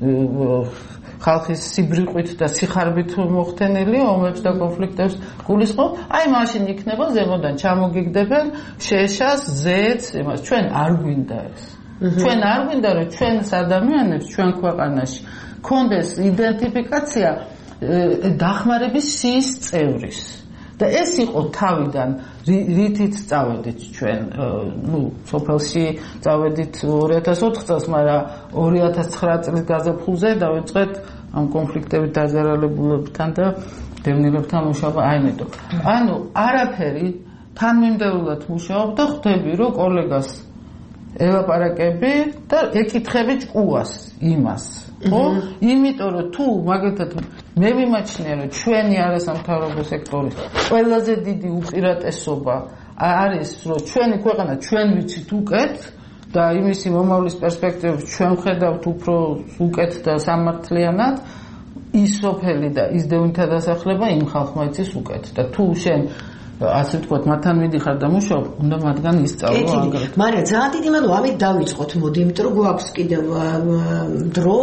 ხალხის სიბრიყვით და სიხარბით მოხდენილი ომებს და კონფლიქტებს გულისხმობ, აი მაშინ იქნება ზემოდან ჩამოგიგდებენ შეშას, ზეთს, იმას ჩვენ არ გვინდა ეს. ჩვენ არ გვინდა რომ ჩვენს ადამიანებს ჩვენ ქვეყანაში კონდეს იდენტიფიკაცია დახმარების სიის წევრის. და ეს იყო თავიდან რითიც წავედით ჩვენ სოფელში წავედით 2004 წელს, მაგრამ 2009 წლის გაზაფხულზე დავიწყეთ ამ კონფლიქტებით დაზარალებულებთან და დევნილებთან მუშაობა აიმედო. ანუ არაფერი თანმიმდევრულად მუშაობ და ხვდები რომ კოლეგას ელაპარაკები და ეკითხები ჭკუას იმას ხო? იმიტომ რომ თუ მაგალითად მე მიმაჩნია რომ ჩვენი არასამთავრობო სექტორის ყველაზე დიდი უპირატესობა არის რომ ჩვენი ქვეყანა ჩვენ ვიცით უკეთ და იმისი მომავლის პერსპექტივებს ჩვენ ვხედავთ უფრო უკეთ და სამართლიანად ის სოფელი და ის დევნითა დასახლება იმ ხალხმა იცის უკეთ და თუ შენ ასე ვთქვათ მათთან მიდიხარ და მუშაობ უნდა მათგან ისწავლო აგრეთვე. მაგრამ ძალიან დიდი მადლობა ამით დავიწყოთ მოდი იმიტომ რომ გვაქვს კიდევ დრო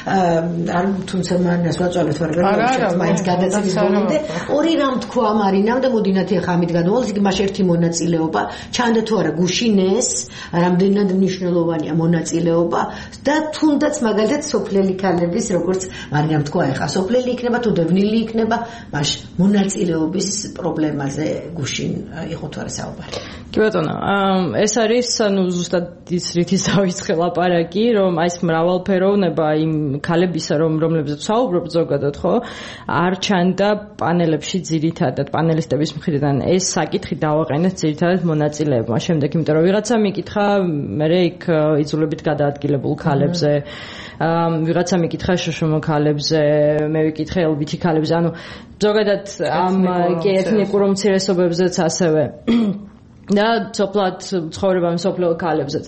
არ თუმცა მარინას ვაწვალეთ მაგრამ მაინც გადაცემის ბოლომდე ორი რამ თქვა მარინამ და მოდი ნათი ახლა ამით გადავალთ იგი მას ერთი მონაწილეობა ჩანდა თუ არა გუშინეს რამდენად მნიშვნელოვანია მონაწილეობა და თუნდაც მაგალითად სოფლელი ქალების როგორც მარინამ თქვა ახლა სოფლელი იქნება თუ დევნილი იქნება მას მონაწილეობის პრობლემაზე გუშინ იყო თუ არა საუბარი. კი ბატონო, ეს არის ანუ ზუსტად ის რითიც დავიწყე ლაპარაკი, რომ აი ეს მრავალფეროვნება იმ ქალებისა, რომლებზეც საუბრობ ზოგადად, ხო? არ ჩანდა პანელებში ძირითადად პანელისტების მხრიდან ეს საკითხი დავაყენეთ ძირითადად მონაწილეებმა. შემდეგ იმიტომ რომ ვიღაცა მიკითხა, მე იქ იძულებით გადაადგილებულ ქალებზე ვიღაცა მიკითხა შოშომო ქალებზე, მე ვიკითხე ელბითი ქალებზე, ანუ ზოგადად ამ ეთნიკურ უმცირესობებზეც ასევე და სოფლად ცხოვრება მსოფლიო ქალებზეც.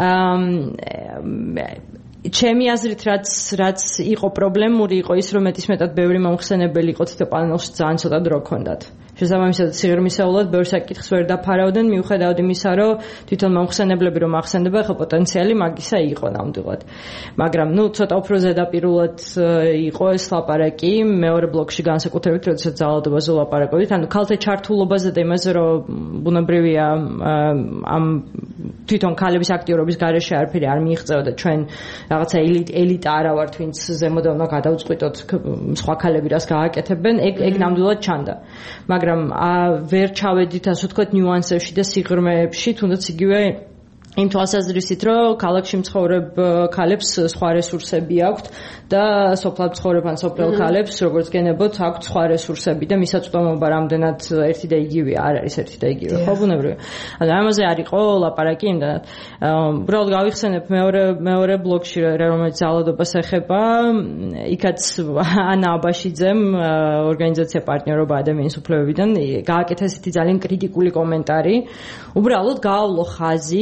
ჩემი აზრით რაც იყო პრობლემური იყო ის რომ მეტისმეტად ბევრი მომხსენებელი იყო თითო პანელში ძალიან ცოტა დრო ჰქონდათ. შესაბამისად სიღრმისეულად ბევრ საკითხს ვერ დაფარავდნენ, მიუხედავად იმისა, რომ თვითონ მომხსენებლები რომ ახსენდება, ხო პოტენციალი მაგისა იყო ნამდვილად. მაგრამ ცოტა უფრო ზედაპირულად იყო ეს ლაპარაკი მეორე ბლოკში განსაკუთრებით, როდესაც ძალადობაზე ვლაპარაკობდით. ანუ ქალთა ჩართულობაზე და იმაზე, რომ ბუნებრივია ამ თვითონ ქალების აქტიურობის გარეშე არაფერი არ მიიღწევდა ჩვენ რაღაცა ელიტა არა ვართ, ვინც ზემოდან უნდა გადავწყვიტოთ სხვა ქალები რას გააკეთებენ, ეგ ნამდვილად ჩანდა. მაგრამ ვერ ჩავედით ასე ვთქვათ ნიუანსებში და სიღრმეებში, თუნდაც იგივე იმ თვალსაზრისით, რომ ქალაქში მცხოვრებ ქალებს სხვა რესურსები აქვთ და სოფლად მცხოვრებ ან სოფელ ქალებს როგორც გენებოთ აქვთ სხვა რესურსები და მისაწვდომობა რამდენად ერთი და იგივეა, არ არის ერთი და იგივე, ხო ბუნებრივია. ანუ ამაზე არ იყო ლაპარაკი იმდანად. უბრალოდ გავიხსენებ მეორე ბლოკში, რომელიც ძალადობას ეხება, იქაც ანა აბაშიძემ ორგანიზაცია პარტნიორობა ადამიანის უფლებებიდან გააკეთა ესეთი ძალიან კრიტიკული კომენტარი. უბრალოდ გაავლო ხაზი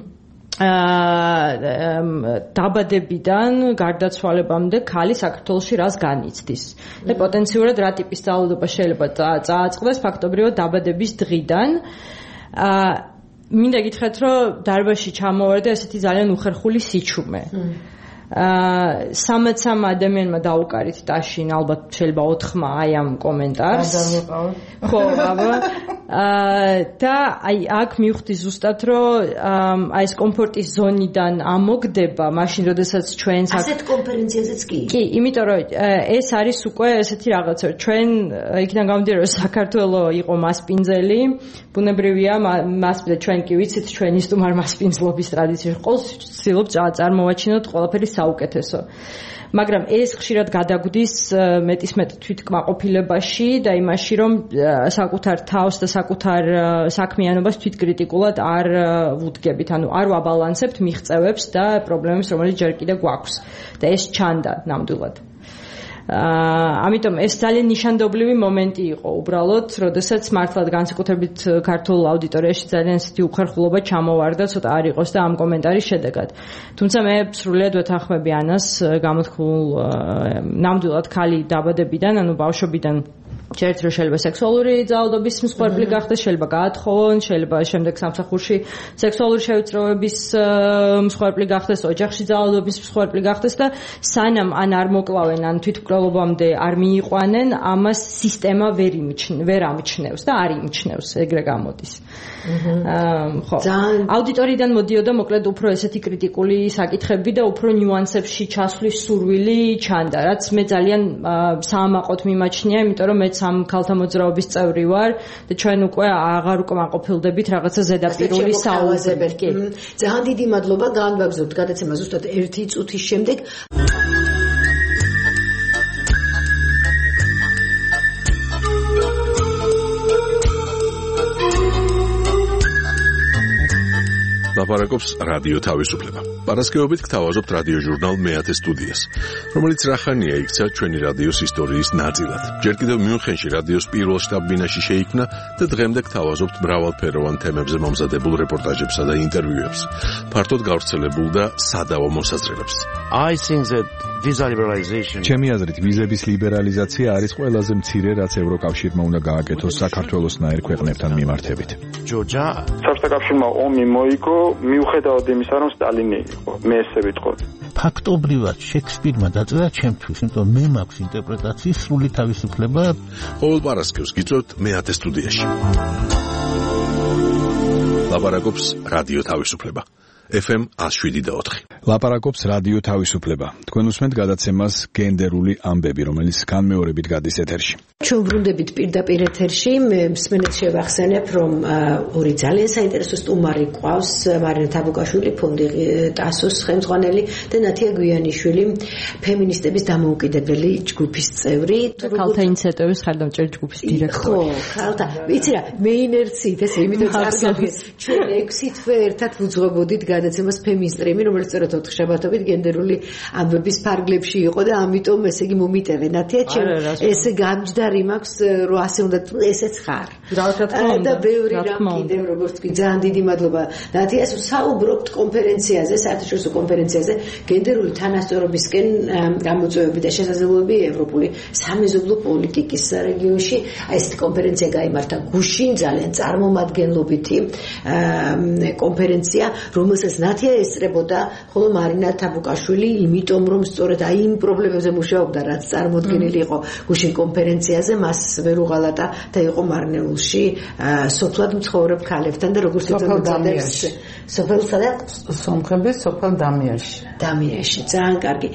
დაბადებიდან გარდაცვალებამდე ქალი საქართველოში რას განიცდის და პოტენციურად რა ტიპის ძალადობა შეიძლება წააწყდეს ფაქტობრივად დაბადების დღიდან. მინდა გითხრათ, რომ დარბაზში ჩამოვარდა ესეთი ძალიან უხერხული სიჩუმე. 13 ადამიანმა დაუკარით ტაშინ, ალბათ შეიძლება 4-მა აი ამ კომენტარს. ხო, აბა. და აი აქ მივხვდი ზუსტად, რომ აი ეს კომფორტის ზონიდან ამოგდება, მაშინ როდესაც ჩვენს ასეთ კონფერენციაზეც კი. კი, იმიტომ რომ ეს არის უკვე ესეთი რაღაცა, ჩვენ იქიდან გამომდინარე, რომ საქართველო იყო მასპინძელი, ბუნებრივია, ჩვენ კი ვიცით, ჩვენი სტუმარ მასპინძლობის ტრადიციაში ყოლს ვცდილობთ წარმოვაჩინოთ ყველაფერი საუკეთესო. მაგრამ ეს ხშირად გადაგვდის მეტისმეტ თვითკმაყოფილებაში და იმაში, რომ საკუთარ თავს და საკუთარ საქმიანობას თვითკრიტიკულად არ ვუდგებით, ანუ არ ვაბალანსებთ მიღწევებს და პრობლემებს, რომელიც ჯერ კიდე გვაქვს. და ეს ჩანდა ნამდვილად. ამიტომ ეს ძალიან ნიშანდობლივი მომენტი იყო უბრალოდ, როდესაც მართლად განსაკუთრებით ქართულ აუდიტორიაში ძალიან ისეთი უხერხულობა ჩამოვარდა, ცოტა არ იყოს და ამ კომენტარის შედეგად. თუმცა მე სრულიად ვეთანხმები ანას გამოთქმულ ნამდვილად ქალი დაბადებიდან, ანუ ბავშვობიდან ჯერთ რომ შეიძლება სექსუალური ძალადობის მსხვერპლი გახდეს, შეიძლება გაათხოვონ, შეიძლება შემდეგ სამსახურში სექსუალური შევიწროების მსხვერპლი გახდეს, ოჯახში ძალადობის მსხვერპლი გახდეს და სანამ ან არ მოკლავენ, ან თვითმკვლელობამდე არ მიიყვანენ, ამას სისტემა ვერ ამჩნევს და არ იმჩნევს, ეგრე გამოდის. ხო. აუდიტორიდან მოდიოდა მოკლედ უფრო ესეთი კრიტიკული საკითხები და უფრო ნიუანსებში ჩასვლის სურვილი ჩანდა, რაც მე ძალიან საამაყოდ მიმაჩნია, იმიტომ რომ მეც ამ ქალთა მოძრაობის წევრი ვარ და ჩვენ უკვე აღარ უკმაყოფილდებით რაღაცა ზედაპირული საუბარით. ძალიან დიდი მადლობა, განვაგრძობთ გადაცემა ზუსტად 1 წუთის შემდეგ. ლაპარაკობს რადიო თავისუფლება. პარასკევობით გთავაზობთ რადიო ჟურნალ მეათე სტუდიას, რომელიც რახანია იქცა ჩვენი რადიოს ისტორიის ნაწილად. ჯერ კიდევ მიუნხენში რადიოს პირველ შტაბ-ბინაში შეიქმნა და დღემდე გთავაზობთ მრავალფეროვან თემებზე მომზადებულ რეპორტაჟებსა და ინტერვიუებს, ფართოდ გავრცელებულ და სადავო მოსაზრებებს. I think that visa liberalization ჩემი აზრით ვიზების ლიბერალიზაცია არის ყველაზე მცირე, რაც ევროკავშირმა უნდა გააკეთოს საქართველოსნაირ ქვეყნებთან მიმართებით. Georgia საბჭოთა კავშირმა ომი მოიგო მიუხედავად იმისა, რომ სტალინი იყო, მე ესე ვიტყოდი. ფაქტობრივად შექსპირმა დაწერა ჩემთვის, იმიტომ მე მაქვს ინტერპრეტაციის სრული თავისუფლება. ყოველ პარასკევს გიწევთ მეათე სტუდიაში. ლაპარაკობს რადიო თავისუფლება. FM 107.4. ლაპარაკობს რადიო თავისუფლება. თქვენ უსმენთ გადაცემას გენდერული ამბები, რომელიც განმეორებით გადის ეთერში. ჩვენ ვრუნდებით პირდაპირ ეთერში. მსმენელს შევახსენებ, რომ ორი ძალიან საინტერესო სტუმარი ყავს, მარინა თაბუკაშვილი, ფონდი ტასოს ხელმძღვანელი და ნათია გვიანიშვილი, ფემინისტების დამოუკიდებელი ჯგუფის წევრი, ქალთა ინიციატივის ხარდამჭერი ჯგუფის დირექტორი. ხო, ქალთა. ვიცი რა, მე ინერციით ესე იმიტომ წარგავდით. ჩვენ 6 თვე ერთად ვუძღვებოდით გადაცემას ფემინსტრიმი, რომელიც სწორედ 4 შაბათობით გენდერული ამბების ფარგლებში იყო და ამიტომ ესე იგი მომიტევე. ნათია, ჩემ ეს გამჯდარი მაქვს, რომ ასე უნდა ესეც ხარ. და ბევრი რამ კიდევ როგორც თქვი, ძალიან დიდი მადლობა. ნათიას საუბრობთ კონფერენციაზე, საერთაშორისო კონფერენციაზე, გენდერული თანასწორობისკენ გამოწვევები და შესაძლებლობები ევროპული სამეზობლო პოლიტიკის რეგიონში. აი ეს კონფერენცია გაიმართა გუშინ, ძალიან წარმომადგენლობითი კონფერენცია, რომელსაც ნათია ესწრებოდა, ხოლო მარინა თაბუკაშვილი, იმიტომ რომ სწორედ აი იმ პრობლემებზე მუშაობდა, რაც წარმოდგენილი იყო გუშინ კონფერენციაზე, მას ვერ უღალატა და იყო მარნეულში სოფლად მცხოვრებ ქალებთან და როგორც იწოდებს სოფელსა და სომხების სოფელ დამიაში ძალიან კარგი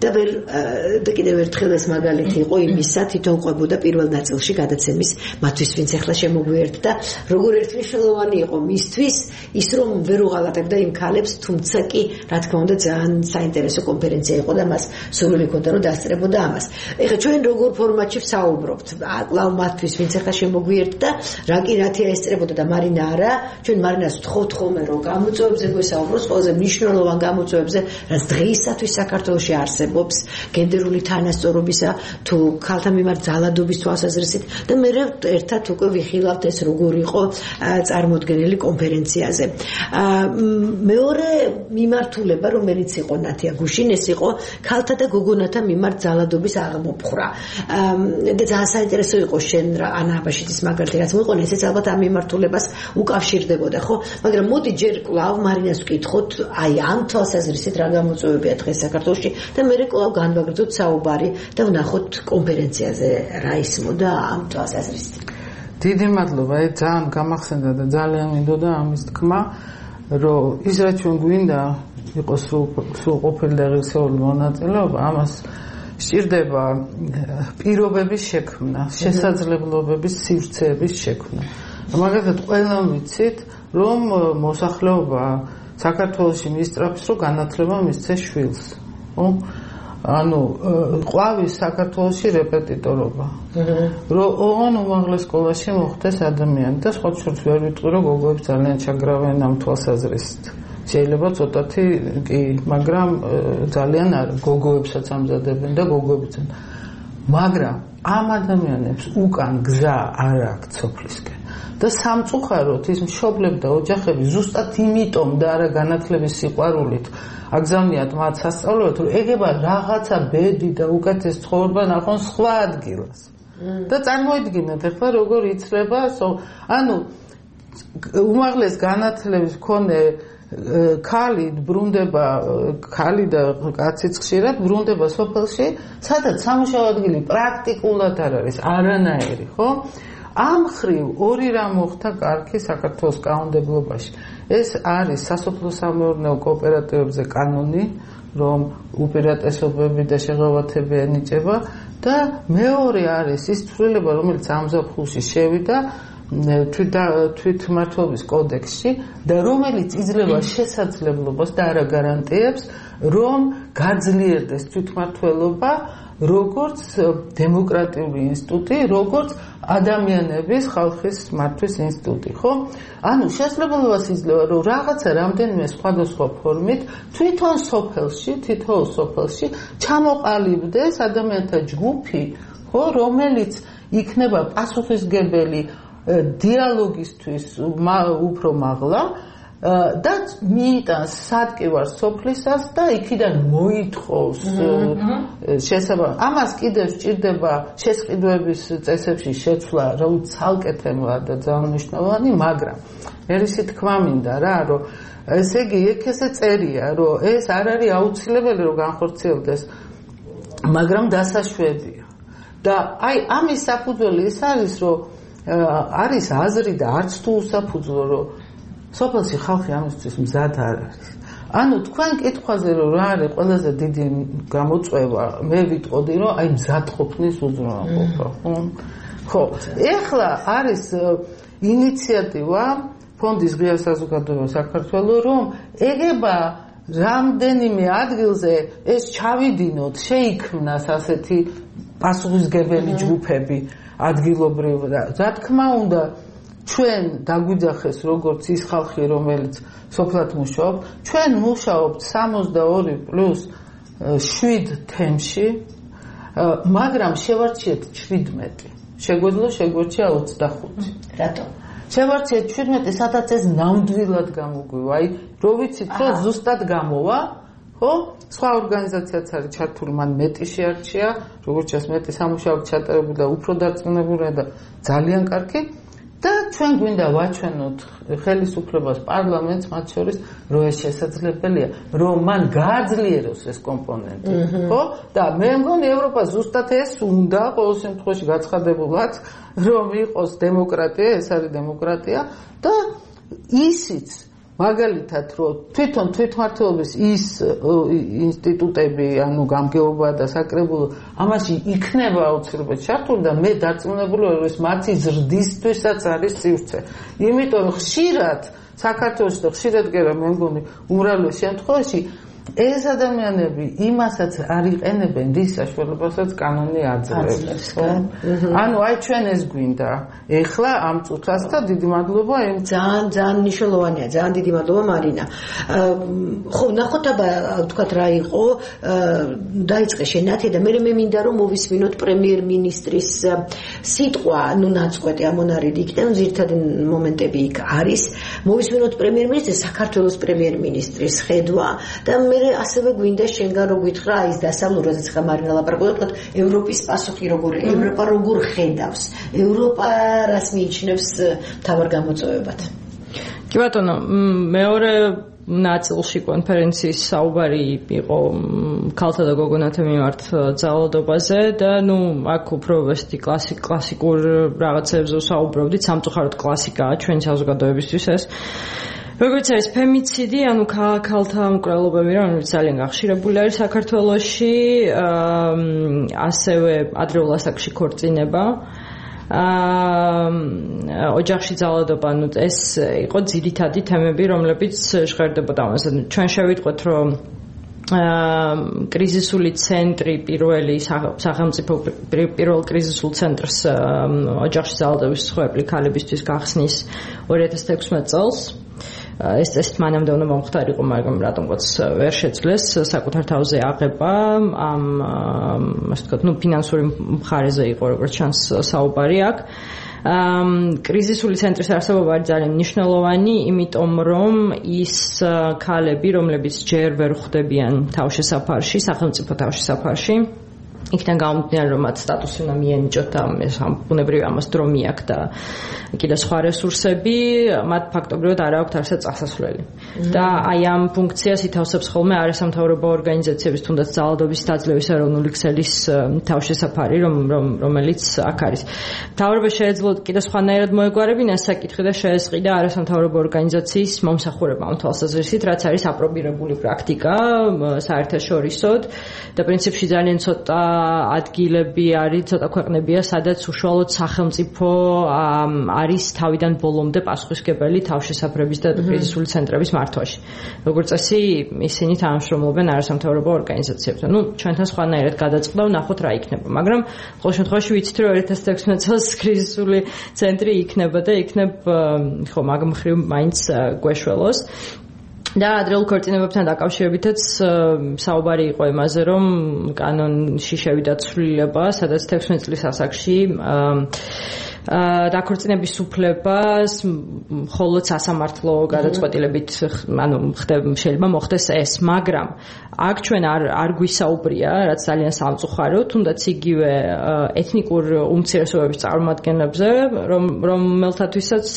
და კიდევ ერთხელ ეს მაგალითი იყო იმისა, თვითონ ყვებოდა პირველ ნაწილში გადაცემის მათთვის, ვინც ახლა შემოგვიერთდა, როგორ ერთმნიშვნელოვანი იყო მისთვის ის, რომ ვერ უღალატებდა იმ ქალებს, თუმცა კი რა თქმა უნდა ძალიან საინტერესო კონფერენცია იყო და მას სურვილი ჰქონდა რომ დასწრებოდა ამას. ეხლა ჩვენ როგორ ფორმატში ვსაუბრობთ? კვლავ მათთვის, ვინც ახლა შემოგვიერთდა, რა კი ნათია ესწრებოდა და მარინა არა, ჩვენ მარინას ვთხოვთ ხოლმე რომ გამოწვევებზე გვესაუბროს, ყველაზე მნიშვნელოვან გამოწვევებზე, რაც დღეისათვის საქართველოში არსებობს, გენდერული თანასწორობისა თუ ქალთა მიმართ ძალადობის თვალსაზრისით და მე ერთად უკვე ვიხილავთ ეს როგორ იყო წარმოდგენილი კონფერენციაზე. მეორე მიმართულება, რომელიც იყო ნათია გუშინ, ეს იყო ქალთა და გოგონათა მიმართ ძალადობის აღმოფხვრა. და ძალიან საინტერესო იყო შენ ანა აბაშიძის მაგალითი, რაც მოიყვანა, ესეც ალბათ ამ მიმართულებას უკავშირდებოდა, ხო? მაგრამ მოდი ჯერ კვლავ მარინას ვკითხოთ, აი ამ თვალსაზრისით რა გამოწვევებია დღეს საქართველოში და მე კვლავ განვაგრძოთ საუბარი და ვნახოთ კონფერენციაზე რა ისმოდა ამ თვალსაზრისით. დიდი მადლობა, ძალიან გამახსენდა და ძალიან მინდოდა ამის თქმა, რომ ის რაც ჩვენ გვინდა იყოს სრულყოფილი და ღირსეული მონაწილეობა, ამას სჭირდება პირობების შექმნა, შესაძლებლობების სივრცეების შექმნა. მაგალითად, ყველამ ვიცით, რომ მოსახლეობა საქართველოში მისწრაფს, რომ განათლება მისცეს შვილს. ანუ ყვავის საქართველოში რეპეტიტორობა. რომ უმაღლეს სკოლაში მოხდეს ადამიანი და სხვა შორს ვერ ვიტყვი, რომ გოგოებს ძალიან ჩაგრავენ ამ თვალსაზრისით. შეიძლება ცოტათი კი, მაგრამ ძალიან არ გოგოებსაც ამზადებენ და გოგოებიც. მაგრამ ამ ადამიანებს უკან გზა არ აქვს სოფლისკენ. და სამწუხაროდ ის მშობლები და ოჯახები ზუსტად იმიტომ და არა განათლების სიყვარულით აგზავნიათ მათ სასწავლებლად, რომ ეგება რაღაცა ბედი და უკეთეს ცხოვრება ნახონ სხვა ადგილას. და წარმოიდგინეთ ახლა როგორ იცლება, ანუ უმაღლეს განათლების მქონე ქალი ბრუნდება, ქალი და კაციც ხშირად ბრუნდება სოფელში, სადაც სამუშაო ადგილი პრაქტიკულად არ არის, არანაირი, ხო? ამ ხრივ ორი რამ მოხდა კარგი საქართველოს კანონმდებლობაში. ეს არის სასოფლო-სამეურნეო კოოპერატივებზე კანონი, რომ უპირატესობები და შეღავათები ენიჭება და მეორე არის ის ცვლილება, რომელიც ამ ზაფხულში შევიდა თვითმმართველობის კოდექსში და რომელიც იძლევა შესაძლებლობას და არა გარანტიებს, რომ გაძლიერდეს თვითმმართველობა როგორც დემოკრატიული ინსტიტუტი, როგორც ადამიანების ხალხის მართვის ინსტიტუტი, ხო? ანუ შესაძლებლობას იძლევა, რომ რაღაცა რამდენიმე სხვადასხვა ფორმით თვითონ სოფელში ჩამოყალიბდეს ადამიანთა ჯგუფი, ხო, რომელიც იქნება პასუხისმგებელი დიალოგისთვის უფრო მაღლა და მიიტანს სადგივარ სოფლისას და იქიდან მოითხოვს ამას კიდევ სჭირდება შესყიდვების წესებში შეცვლა, რომ ცალკე თემაა და ძალიან მნიშვნელოვანი, მაგრამ ერისი თქმა მინდა რა, რომ ესე იგი ეგ ესე წერია, რომ ეს არ არის აუცილებელი რომ განხორციელდეს, მაგრამ დასაშვებია. და აი ამის საფუძველი ის არის, რომ არის აზრი და არც თუ უსაფუძვლო, რომ სოფელში ხალხი ამისთვის მზად არ არის. ანუ თქვენ კითხვაზე რომ რა არის ყველაზე დიდი გამოწვევა, მე ვიტყოდი, რომ აი მზადყოფნის უზრუნველყოფა, ხო? ეხლა არის ინიციატივა ფონდის ღია საზოგადოება საქართველოს, რომ ეგება რამდენიმე ადგილზე ეს ჩავიდინოთ, შეიქმნას ასეთი პასუხისმგებელი ჯგუფები ადგილობრივ და რა თქმა უნდა ჩვენ დაგვიძახეს როგორც ის ხალხი, რომელიც სოფლად მუშაობ, ჩვენ მუშაობთ 62+7 თემში, მაგრამ შევარჩიეთ 17. შეგვეძლო შეგვერჩია 25. რატომ? შევარჩიეთ 17, სადაც ეს ნამდვილად გამოგვივა. აი, რო ვიცით, რომ ზუსტად გამოვა, ხო? სხვა ორგანიზაციაც არის ჩართული, მან მეტი შეარჩია, როგორც ჩანს მეტი სამუშაო ჩატარებული და უფრო დარწმუნებულია და ძალიან კარგი. და ჩვენ გვინდა ვაჩვენოთ ხელისუფლებას, პარლამენტს, მათ შორის, რომ ეს შესაძლებელია, რომ მან გააძლიეროს ეს კომპონენტი, ხო? და მე მგონი ევროპა ზუსტად ეს უნდა ყოველ შემთხვევაში გაცხადებულად, რომ იყოს დემოკრატია, ეს არის დემოკრატია და ისიც მაგალითად, რომ თვითონ თვითმმართველობის ის ინსტიტუტები, ანუ გამგეობა და საკრებულო, ამაში იქნება აუცილებლად ჩართული და მე დარწმუნებული ვარ, რომ ეს მათი ზრდისთვისაც არის სივრცე. იმიტომ რომ ხშირად საქართველოში და ხშირად კი არა, მე მგონი უმრავლეს შემთხვევაში ეს ადამიანები იმასაც არ იყენებენ რის საშუალებასაც კანონი აძლევს. ანუ აი ჩვენ ეს გვინდა. ეხლა ამ წუთასთან დიდი მადლობა იმ ძალიან მნიშვნელოვანია. ძალიან დიდი მადლობა მარინა. ხო, ნახოთ აბა თქვათ რა იყო, დაიწყე შენათი და მე მინდა რომ მოვისმინოთ პრემიერ-მინისტრის სიტყვა, ნუ ნაწყვეტი ამონარიდი იქიდან ძირითადი მომენტები იქ არის. მოვისმინოთ პრემიერ-მინისტრის, საქართველოს პრემიერ-მინისტრის ხედვა და მე ასევე გვინდა შენგან რო გითხრა ის დასავლურ, როდესაც ხა მარინა ლაპარაკობდა, ევროპის პასუხი როგორია, ევროპა როგორ ხედავს, ევროპა რას მიიჩნევს თავარ გამოწვევებად. კი ბატონო, მეორე ნაწილში კონფერენციის საუბარი იყო ქალთა და გოგონათა მიმართ ძალადობაზე და ნუ აქ უფრო ვესტი კლასიკურ რაღაცებზე საუბრობდით, სამწუხაროდ კლასიკაა ჩვენი საზოგადოებისთვის ეს. როგორც არის ფემიციდი, ანუ ქალთა მკვლელობები, რომელიც ძალიან გახშირებული არის საქართველოში, ასევე ადრეულ ასაკში ქორწინება, ოჯახში ძალადობა, ანუ ეს იყო ძირითადი თემები, რომლებიც ჟღერდებოდა ამაზე. ჩვენ შევიტყვეთ, რომ კრიზისული ცენტრი პირველი სახელმწიფო პირველ კრიზისულ ცენტრს ოჯახში ძალადობის მსხვერპლი ქალებისთვის გახსნის 2016 წელს. ეს წესით მანამდე უნდა მომხდარიყო, მაგრამ რატომღაც ვერ შეძლეს საკუთარ თავზე აღება ამ ასე ვთქვათ, ფინანსური მხარეზე იყო როგორც ჩანს საუბარი აქ. კრიზისული ცენტრის არსებობა არის ძალიან მნიშვნელოვანი, იმიტომ რომ ის ქალები, რომლებიც ჯერ ვერ ხვდებიან თავშესაფარში, სახელმწიფო თავშესაფარში, იქიდან გამომდინარე, რომ მათ სტატუსი უნდა მიენიჭოთ და ბუნებრივი ამას დრო მიაქვს და კიდევ სხვა რესურსები, მათ ფაქტობრივად არ აქვთ არსად წასასვლელი. და აი ამ ფუნქციას ითავსებს ხოლმე არასამთავრობო ორგანიზაციების, თუნდაც ძალადობის დაძლევის ეროვნული ქსელის თავშესაფარი, რომელიც აქ არის. მთავრობა შეეძლო კიდევ სხვანაირად მოეგვარებინა საკითხი და შეესყიდა არასამთავრობო ორგანიზაციის მომსახურება ამ თვალსაზრისით, რაც არის აპრობირებული პრაქტიკა საერთაშორისოდ და პრინციპში ძალიან ცოტა ადგილები არის, ცოტა ქვეყნებია, სადაც უშუალოდ სახელმწიფო არის თავიდან ბოლომდე პასუხისმგებელი თავშესაფრების და კრიზისული ცენტრების მართვაში. როგორც წესი, ისინი თანამშრომლობენ არასამთავრობო ორგანიზაციებთან. ჩვენთან სხვანაირად გადაწყდა, ვნახოთ რა იქნება. მაგრამ ყოველ შემთხვევაში ვიცით, რომ 2016 წელს კრიზისული ცენტრი იქნება და იქნებ ხო მაგ მხრივ მაინც გვეშველოს. და ადრეულ ქორწინებებთან დაკავშირებითაც საუბარი იყო იმაზე, რომ კანონში შევიდა ცვლილება, სადაც 16 წლის ასაკში დაქორწინების უფლებას მხოლოდ სასამართლო გადაწყვეტილებით, ანუ შეიძლება მოხდეს ეს, მაგრამ აქ ჩვენ არ გვისაუბრია, რაც ძალიან სამწუხარო, თუნდაც იგივე ეთნიკურ უმცირესობების წარმომადგენლებზე, რომელთათვისაც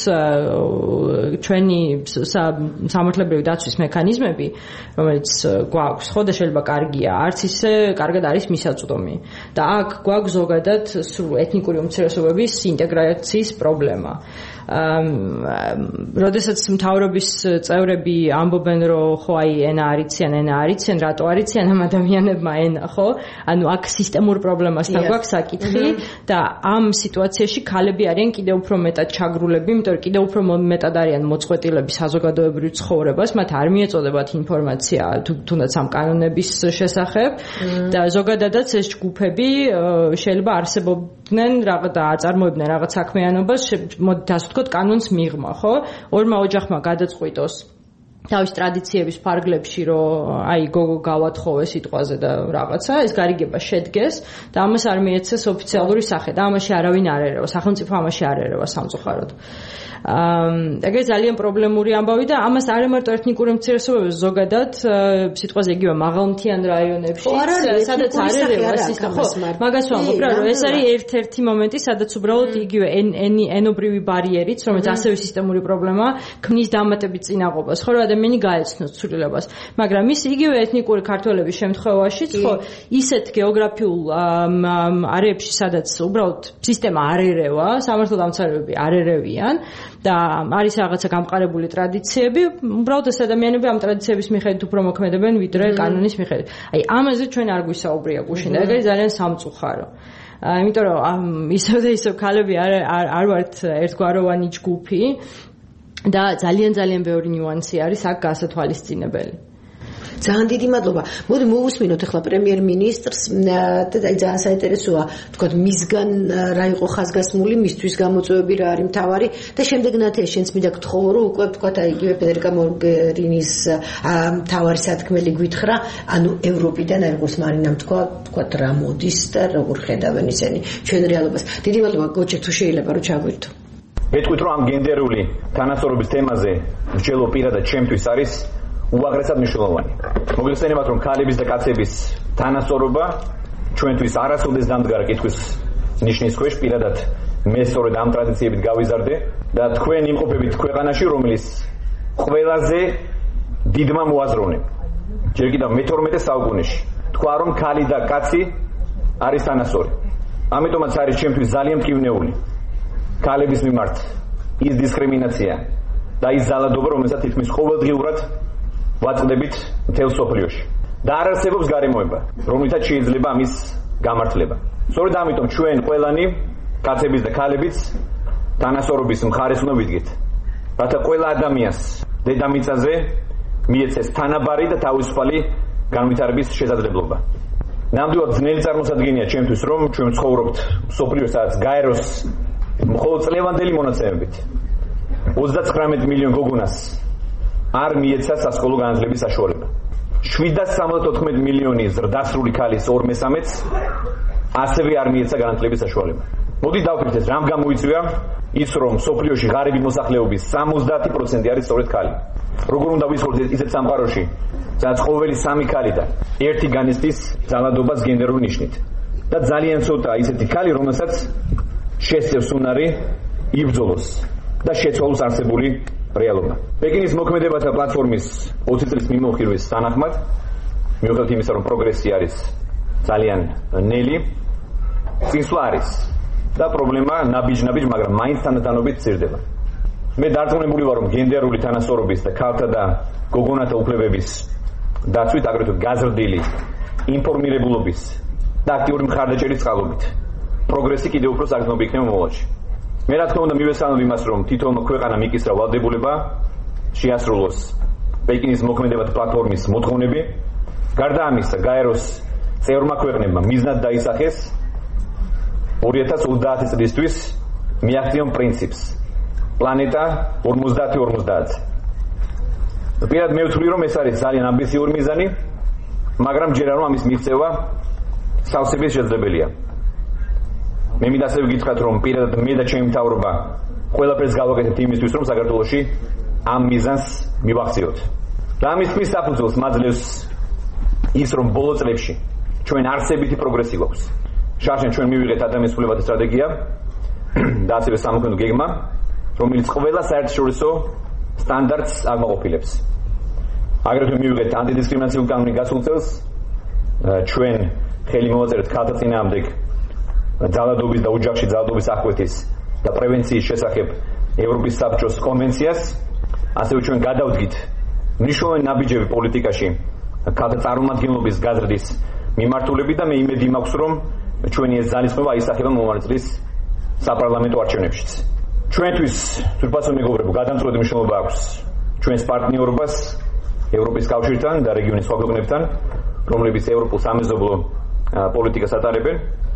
ჩვენი სამართლებრივი დაცვის მექანიზმები, რომელიც გვაქვს, ხო და შეიძლება კარგია, არც ისე კარგად არის მისაწვდომი. და აქ გვაქვს ზოგადად ეთნიკური უმცირესობების ინტეგრაციის პრობლემა. როდესაც მთავრობის წევრები ამბობენ, რომ ხო აი ენა არიციან, რატო არიციან ამ ადამიანებმა ენა, ხო? ანუ აქ სისტემურ პრობლემასთან გვაქვს საკითხი და ამ სიტუაციაში ქალები არიან კიდევ უფრო მეტად ჩაგრულები, იმიტომ რომ კიდევ უფრო მეტად არიან მოწყვეტილები საზოგადოებრივ ცხოვრებას, მათ არ მიეწოდებათ ინფორმაცია თუნდაც ამ კანონების შესახებ და ზოგადადაც ეს ჯგუფები შეიძლება არსებობდნენ და აწარმოებდნენ რაღაც რაღაც საქმიანობას, მოდით ასე ვთქვათ, კანონს მიღმა, ხო? ორმა ოჯახმა გადაწყვიტოს თავის ტრადიციების ფარგლებში, რომ აი გოგო გავათხოვე სიტყვაზე და რაღაცა, ეს გარიგება შედგეს და ამას არ მიეცეს ოფიციალური სახე და ამაში არავინ არ ერევა, სახელმწიფო ამაში არ ერევა სამწუხაროდ. ეგრე ძალიან პრობლემური ამბავი და ამას არ ემარტო ეთნიკური უმცირესობები, ზოგადად სიტყვაზე იგივე მაღალმთიან რაიონებში, სადაც არ ერევა სისტემა, მაგას ვამბობ რა, რომ ეს არის ერთ-ერთი მომენტი, სადაც უბრალოდ იგივე ენობრივი ბარიერიც, რომელიც ასევე სისტემური პრობლემაა, ქმნის დამატებით წინაღობას, ხო, რომ ადამიანი გაეცნოს ცვლილებას, მაგრამ ის იგივე ეთნიკური ქართველების შემთხვევაშიც, ხო, ისეთ გეოგრაფიულ არეებში, სადაც უბრალოდ სისტემა არ ერევა, სამართალდამცავები არ ერევიან და არის რაღაცა გამყარებული ტრადიციები, უბრალოდ ეს ადამიანები ამ ტრადიციების მიხედვით უფრო მოქმედებენ ვიდრე კანონის მიხედვით. აი ამაზე ჩვენ არ გვისაუბრია გუშინ და ეგ არის ძალიან სამწუხარო. იმიტომ რომ ისევ და ისევ ქალები არ ვართ ერთგვაროვანი ჯგუფი და ძალიან ბევრი ნიუანსი არის აქ გასათვალისწინებელი. ძალიან დიდი მადლობა. მოდი მოვუსმინოთ ახლა პრემიერ-მინისტრს და ძალიან საინტერესოა, თქვათ, მისგან რა იყო ხაზგასმული, მისთვის გამოწვევები რა არის მთავარი და შემდეგ ნათია შენც მინდა გთხოვო, რომ უკვე თქვათ, აი იგივე ფედერიკა მოგერინის მთავარი სათქმელი გვითხრა, ანუ ევროპიდან აი როგორც მარინამ თქვათ რა მოდის და როგორ ხედავენ ისინი ჩვენ რეალობას. დიდი მადლობა გოჩე, თუ შეიძლება რომ ჩაგვირთო. მეთქვით რომ ამ გენდერული თანასწორობის თემაზე მსჯელო პირადად ჩემთვის არის უაღრესად მნიშვნელოვანი. მოგეხსენებათ რომ ქალების და კაცების თანასწორობა ჩვენთვის არასოდეს დამდგარა კითხვის ნიშნის ქვეშ, პირადად მე სწორედ ამ ტრადიციებით გავიზარდე და თქვენ იმყოფებით ქვეყანაში, რომელიც ყველაზე დიდმა მოაზროვნემ ჯერ კიდევ მე-12 საუკუნეში თქვა რომ ქალი და კაცი არის თანასწორი. ამიტომაც არის ჩემთვის ძალიან მტკივნეული ქალების მიმართ ის დისკრიმინაცია და ის ზალადობა, რომელსაც თითქმის ყოველდღიურად ვაწყდებით მთელ სოფლიოში. და არ არსებობს გარემოება, რომლითაც შეიძლება ამის გამართლება. სწორედ ამიტომ ჩვენ ყველანი, კაცების და ქალებიც, თანასწორობის მხარეს უნდა ვიდგეთ, რათა ყველა ადამიანს დედამიწაზე მიეცეს თანაბარი და თავისუფალი განვითარების შესაძლებლობა. ნამდვილად ძნელი წარმოსადგენია ჩემთვის, რომ ჩვენ ვცხოვრობთ სოფლიოში, სადაც გაეროს მხოლოდ წლევანდელი მონაცემებით 39 მილიონ გოგონას არ მიეცა სასკოლო განათლების საშუალება. 774 მილიონი ზრდასრული ქალის 2/3-ს ასევე არ მიეცა განათლების საშუალება. მოდით დავფიქრდეთ, რამ გამოიწვია ის, რომ სოფლიოში ღარიბი მოსახლეობის 70% არის სწორედ ქალი. როგორ უნდა ვიცხოვოთ ისეთ სამყაროში, სადაც ყოველი 3 ქალი და 1 განიცდის ძალადობას გენდერული ნიშნით. და ძალიან ცოტა ისეთი ქალი, რომელსაც შესწევს უნარი იბრძოლოს და შეცვალოს არსებული რეალობა. პეკინის მოქმედებათა პლატფორმის 20 წლის მიმოხილვის თანახმად, მიუხედავად იმისა, რომ პროგრესი არის ძალიან ნელი, წინსვლა არის და პრობლემა ნაბიჯ, მაგრამ მაინც თანდათანობით მცირდება. მე დარწმუნებული ვარ, რომ გენდერული თანასწორობის და ქალთა და გოგონათა უფლებების დაცვით, აგრეთვე გაზრდილი ინფორმირებულობის და აქტიური მხარდაჭერის წყალობით პროგრესი კიდევ უფრო საგრძნობი იქნება მომავალში. მე რა თქმა უნდა მივესალმებ იმას, რომ თითოეულ ქვეყანა მიკისრა ვალდებულება შეასრულოს პეკინის მოქმედებათა პლატფორმის მოთხოვნები. გარდა ამისა, გაეროს წევრმა ქვეყნებმა მიზნად დაისახეს 2030 წლისთვის მიაღწიონ პრინციპს პლანეტა 50-50. პირად მე ვთვლი, რომ ეს არის ძალიან ამბიციური მიზანი, მაგრამ ჯერა რომ ამის მიღწევა სავსებით შესაძლებელია. მე მინდა ასევე გითხრათ, რომ პირადად მე და ჩემი მთავრობა ყველაფერს გავაკეთებთ იმისთვის, რომ საქართველოში ამ მიზანს მივახციოთ. და ამის თქმის საფუძველს მაძლევს ის, რომ ბოლო წლებში ჩვენ არსებითი პროგრესი გვაქვს. შარშან ჩვენ მივიღეთ ადამიანის უფლებათა სტრატეგია და ასევე სამოქმედო გეგმა, რომელიც ყველა საერთაშორისო სტანდარტს აღმოყოფილებს. აგრეთვე მივიღეთ ანტიდისკრიმინაციული კანონის გასულ წელს, ჩვენ ხელი მოვაწერეთ ქალთა წინააღმდეგ ძალადობის და ოჯახში ძალადობის აღკვეთის და პრევენციის შესახებ ევროპის საბჭოს კონვენციას. ასევე ჩვენ გადავდგით მნიშვნელოვანი ნაბიჯები პოლიტიკაში ქალთა წარმომადგენლობის გაზრდის მიმართულებით და მე იმედი მაქვს, რომ ჩვენი ეს ძალისხმევა აისახება მომავალ წლის საპარლამენტო არჩევნებშიც. ჩვენთვის, თურქეთთან მეგობრებო, გადამწყვეტი მნიშვნელობა აქვს ჩვენს პარტნიორობას ევროპის კავშირთან და რეგიონის სხვა ქვეყნებთან, რომლებიც ევროპულ სამეზობლო პოლიტიკას ატარებენ.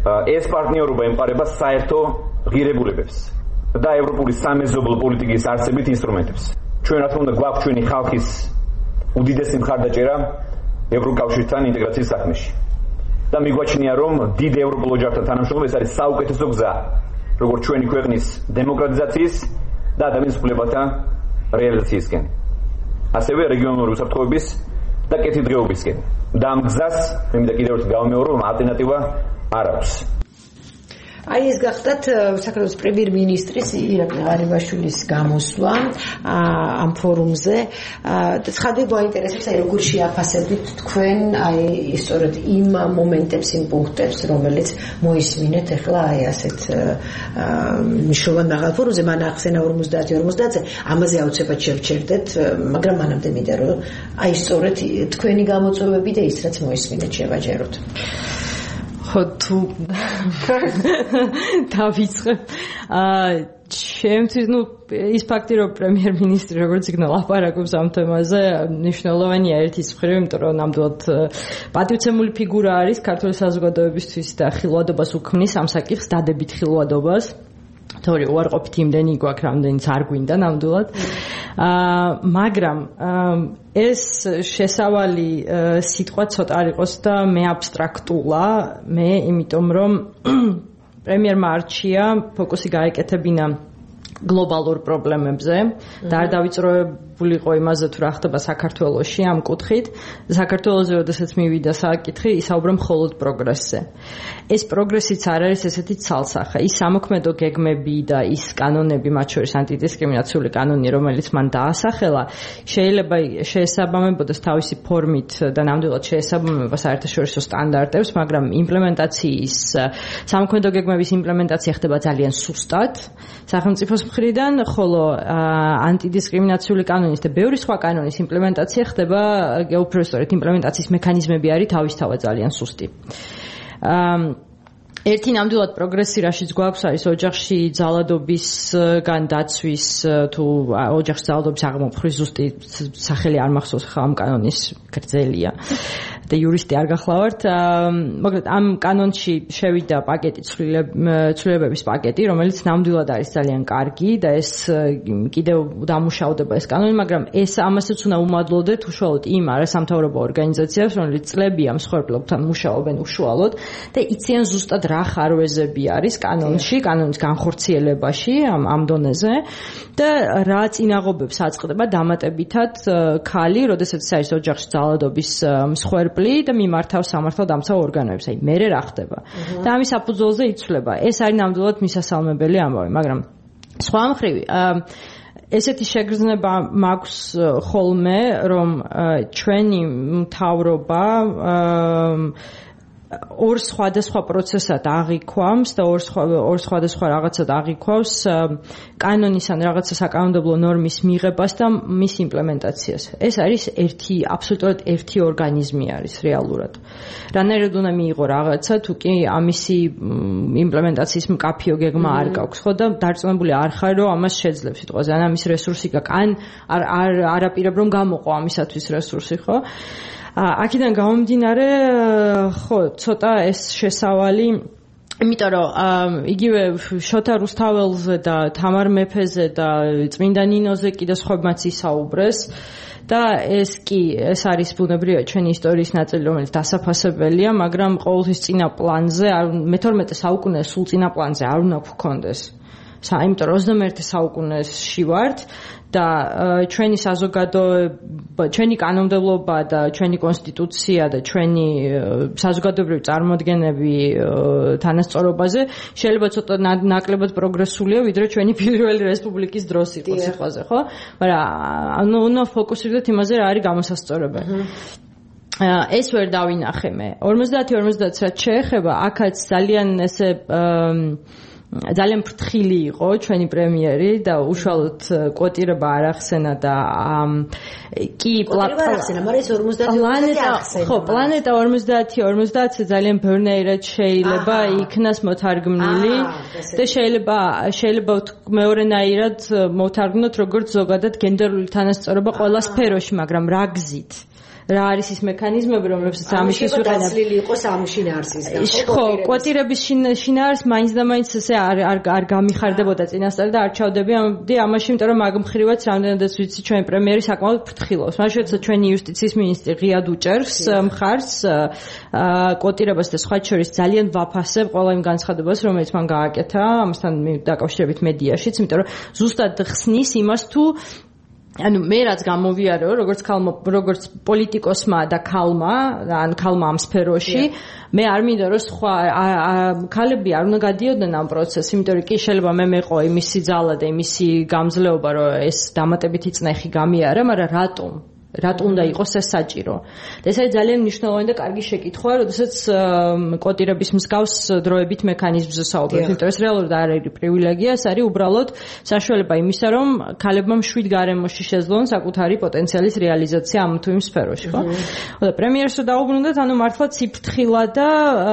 ეს პარტნიორობა ემყარება საერთო ღირებულებებს და ევროპული სამეზობლო პოლიტიკის არსებით ინსტრუმენტებს. ჩვენ რა თქმა უნდა გვაქვს ჩვენი ხალხის უდიდესი მხარდაჭერა ევროკავშირთან ინტეგრაციის საქმეში. და მიგვაჩნია რომ დიდ ევროპულ ოჯახთან თანამშრომლობა ეს არის საუკეთესო გზა როგორც ჩვენი ქვეყნის დემოკრატიზაციის და ადამიანის უფლებათა რეალიზაციისკენ. ასევე რეგიონალური უსაფრთხოების და კეთილდღეობისკენ. და ამ გზას მე მინდა კიდევ ერთხელ გავამეორო რომ ალტერნატივა არ აქვს. აი ეს გახდათ საქართველოს პრემიერ-მინისტრის ირაკლი ღარიბაშვილის გამოსვლა ამ ფორუმზე. ცხადია გვაინტერესებს აი როგორ შეაფასებთ თქვენ აი სწორედ იმ მომენტებს, იმ პუნქტებს, რომელიც მოისმინეთ ახლა აი ასეთ მნიშვნელოვან მაღალ ფორუმზე, მან ახსენა 50-50-ზე, ამაზე აუცილებლად შევჩერდეთ, მაგრამ მანამდე მინდა რომ აი სწორედ თქვენი გამოწვევები და ის რაც მოისმინეთ შევაჯეროთ. ხო თუ დავიწყებ ჩემთვის ის ფაქტი რომ პრემიერ-მინისტრი როგორც იქნა ლაპარაკობს ამ თემაზე მნიშვნელოვანია ერთის მხრივ, იმიტომ რომ ნამდვილად პატივცემული ფიგურა არის ქართული საზოგადოებისთვის და ხილვადობას უქმნის ამ საკითხს, დადებით ხილვადობას. თორე უარყოფით იმდენი გვაქვს, რამდენიც არ გვინდა ნამდვილად. მაგრამ ეს შესავალი სიტყვა ცოტა არ იყოს და მე აბსტრაქტულა, იმიტომ რომ პრემიერმა არჩია ფოკუსი გაეკეთებინა გლობალურ პრობლემებზე და არ დავიწროებულიყო იმაზე თუ რა ხდება საქართველოში ამ კუთხით. საქართველოზე როდესაც მივიდა საკითხი, ისაუბრა მხოლოდ პროგრესზე. ეს პროგრესიც არ არის ესეთი ცალსახე. ის სამოქმედო გეგმები და ის კანონები, მათ შორის ანტიდისკრიმინაციული კანონი, რომელიც მან დაასახელა, შეიძლება შეესაბამებოდეს თავისი ფორმით და ნამდვილად შეესაბამება საერთაშორისო სტანდარტებს, მაგრამ იმპლემენტაციის სამოქმედო გეგმების იმპლემენტაცია ხდება ძალიან სუსტად სახელმწიფოს მხრიდან, ხოლო ანტიდისკრიმინაციული კანონის და ბევრი სხვა კანონის იმპლემენტაცია ხდება უფრო სწორედ იმპლემენტაციის მექანიზმები არის თავისთავად ძალიან სუსტი. ერთი ნამდვილად პროგრესი რაშიც გვაქვს არის ოჯახში ძალადობისგან დაცვის თუ ოჯახში ძალადობის აღმოფხრის ზუსტი სახელი არ მახსოვს ხა ამ კანონის გრძელია და იურისტი არ გახლავართ. მოკლედ ამ კანონში შევიდა პაკეტი ცვლილებების პაკეტი, რომელიც ნამდვილად არის ძალიან კარგი და ეს კიდევ დამუშავდება ეს კანონი, მაგრამ ეს ამასაც უნდა უმადლოდეთ უშუალოდ იმ არასამთავრობო ორგანიზაციებს, რომლებიც წლებია მსხვერპლებთან მუშაობენ უშუალოდ და იციან ზუსტად რა ხარვეზები არის კანონში, კანონის განხორციელებაში ამ დონეზე და რა წინაღობებს აწყდება დამატებითად ქალი, როდესაც ის არის ოჯახში ძალადობის მსხვერპლი და მიმართავს სამართალდამცავ ორგანოებს. აი მერე რა ხდება და ამის საფუძველზე იცვლება. ეს არის ნამდვილად მისასალმებელი ამბავი, მაგრამ სხვა მხრივ ესეთი შეგრძნება მაქვს ხოლმე, რომ ჩვენი მთავრობა ორ სხვადასხვა პროცესად აღიქვამს და ორ სხვადასხვა რაღაცად აღიქვავს კანონის ან რაღაცა საკანონმდებლო ნორმის მიღებას და მის იმპლემენტაციას. ეს არის აბსოლუტურად ერთი ორგანიზმი არის რეალურად. რანაირად უნდა მიიღო რაღაცა, თუ კი ამისი იმპლემენტაციის მკაფიო გეგმა არ გაქვს, ხო და დარწმუნებული არ ხარ, რომ ამას შეძლებს სიტყვაზე, ან ამის რესურსი გაქვს, ან არაპირებ რომ გამოყო ამისათვის რესურსი, ხო? აქედან გამომდინარე, ხო, ცოტა ეს შესავალი, იმიტომ რომ იგივე შოთა რუსთაველზე და თამარ მეფეზე და წმინდა ნინოზე კიდე სხვებმაც ისაუბრეს და ეს არის ბუნებრივია ჩვენი ისტორიის ნაწილი, რომელიც დასაფასებელია, მაგრამ ყოველთვის წინა პლანზე, მე-12 საუკუნეს სულ წინა პლანზე არ უნდა გქონდეს. იმიტომ რომ 21 საუკუნეში ვართ და ჩვენი საზოგადოება, ჩვენი კანონმდებლობა და ჩვენი კონსტიტუცია და ჩვენი საზოგადოებრივი წარმოდგენები თანასწორობაზე შეიძლება ცოტა ნაკლებად პროგრესულია, ვიდრე ჩვენი პირველი რესპუბლიკის დროს იყო სიყვაზე, ხო? მაგრამ უნდა ფოკუსირდეთ იმაზე, რა არის გამოსასწორება. ეს ვერ დავინახე მე. 50-50 რაც შეეხება, აქაც ძალიან ესე ძალიან ფრთხილი იყო ჩვენი პრემიერი და უშუალოდ კვოტირება არ ახსენა და კი პლანეტა 50-50 ძალიან ბევრნაირად შეიძლება იქნას მოთარგმნილი და შეიძლება მეორენაირად მოთარგმნოთ როგორც ზოგადად გენდერული თანასწორობა ყველა სფეროში, მაგრამ რა გზით? რა არის ის მექანიზმები, რომლებსაც ამისთვის ვიყენებ. დაცლილი იყო სამშინაარსისგან. ხო, კვოტირების შინაარს მაინც და მაინც ესე არ გამიხარდებოდა წინასწარ და არ ჩავდებიდი ამაში, იმიტომ რომ მაგ მხრივაც რამდენადაც ვიცი ჩვენი პრემიერი საკმაოდ ფრთხილობს. მაშინ ჩვენი იუსტიციის მინისტრი ღიად უჭერს მხარს კვოტირებას და სხვა შორის ძალიან ვაფასებ ყველა იმ განცხადებას, რომელიც მან გააკეთა ამასთან დაკავშირებით მედიაშიც, იმიტომ რომ ზუსტად ხსნის იმას თუ ანუ მე რაც გამოვიარეო როგორც პოლიტიკოსმა და ქალმა ამ სფეროში მე არ მინდა რომ სხვა ქალები არ უნდა გადიოდნენ ამ პროცესს, იმიტომ რომ კი შეიძლება მე მეყო იმისი ძალა და იმისი გამძლეობა რომ ეს დამატებითი წნეხი გამიარა, მაგრამ რატომ უნდა იყოს ეს საჭირო? და ეს არის ძალიან მნიშვნელოვანი და კარგი შეკითხვა, როდესაც კვოტირების მსგავს დროებით მექანიზმზე საუბრობთ. იმიტომ რომ ეს რეალურად არ არის პრივილეგია, ეს არის უბრალოდ საშუალება იმისა, რომ ქალებმა მშვიდ გარემოში შეძლონ საკუთარი პოტენციალის რეალიზაცია ამ თუ იმ სფეროში, ხო? და პრემიერს რო დაუბრუნდეთ, ანუ მართლა ციფრთხილა და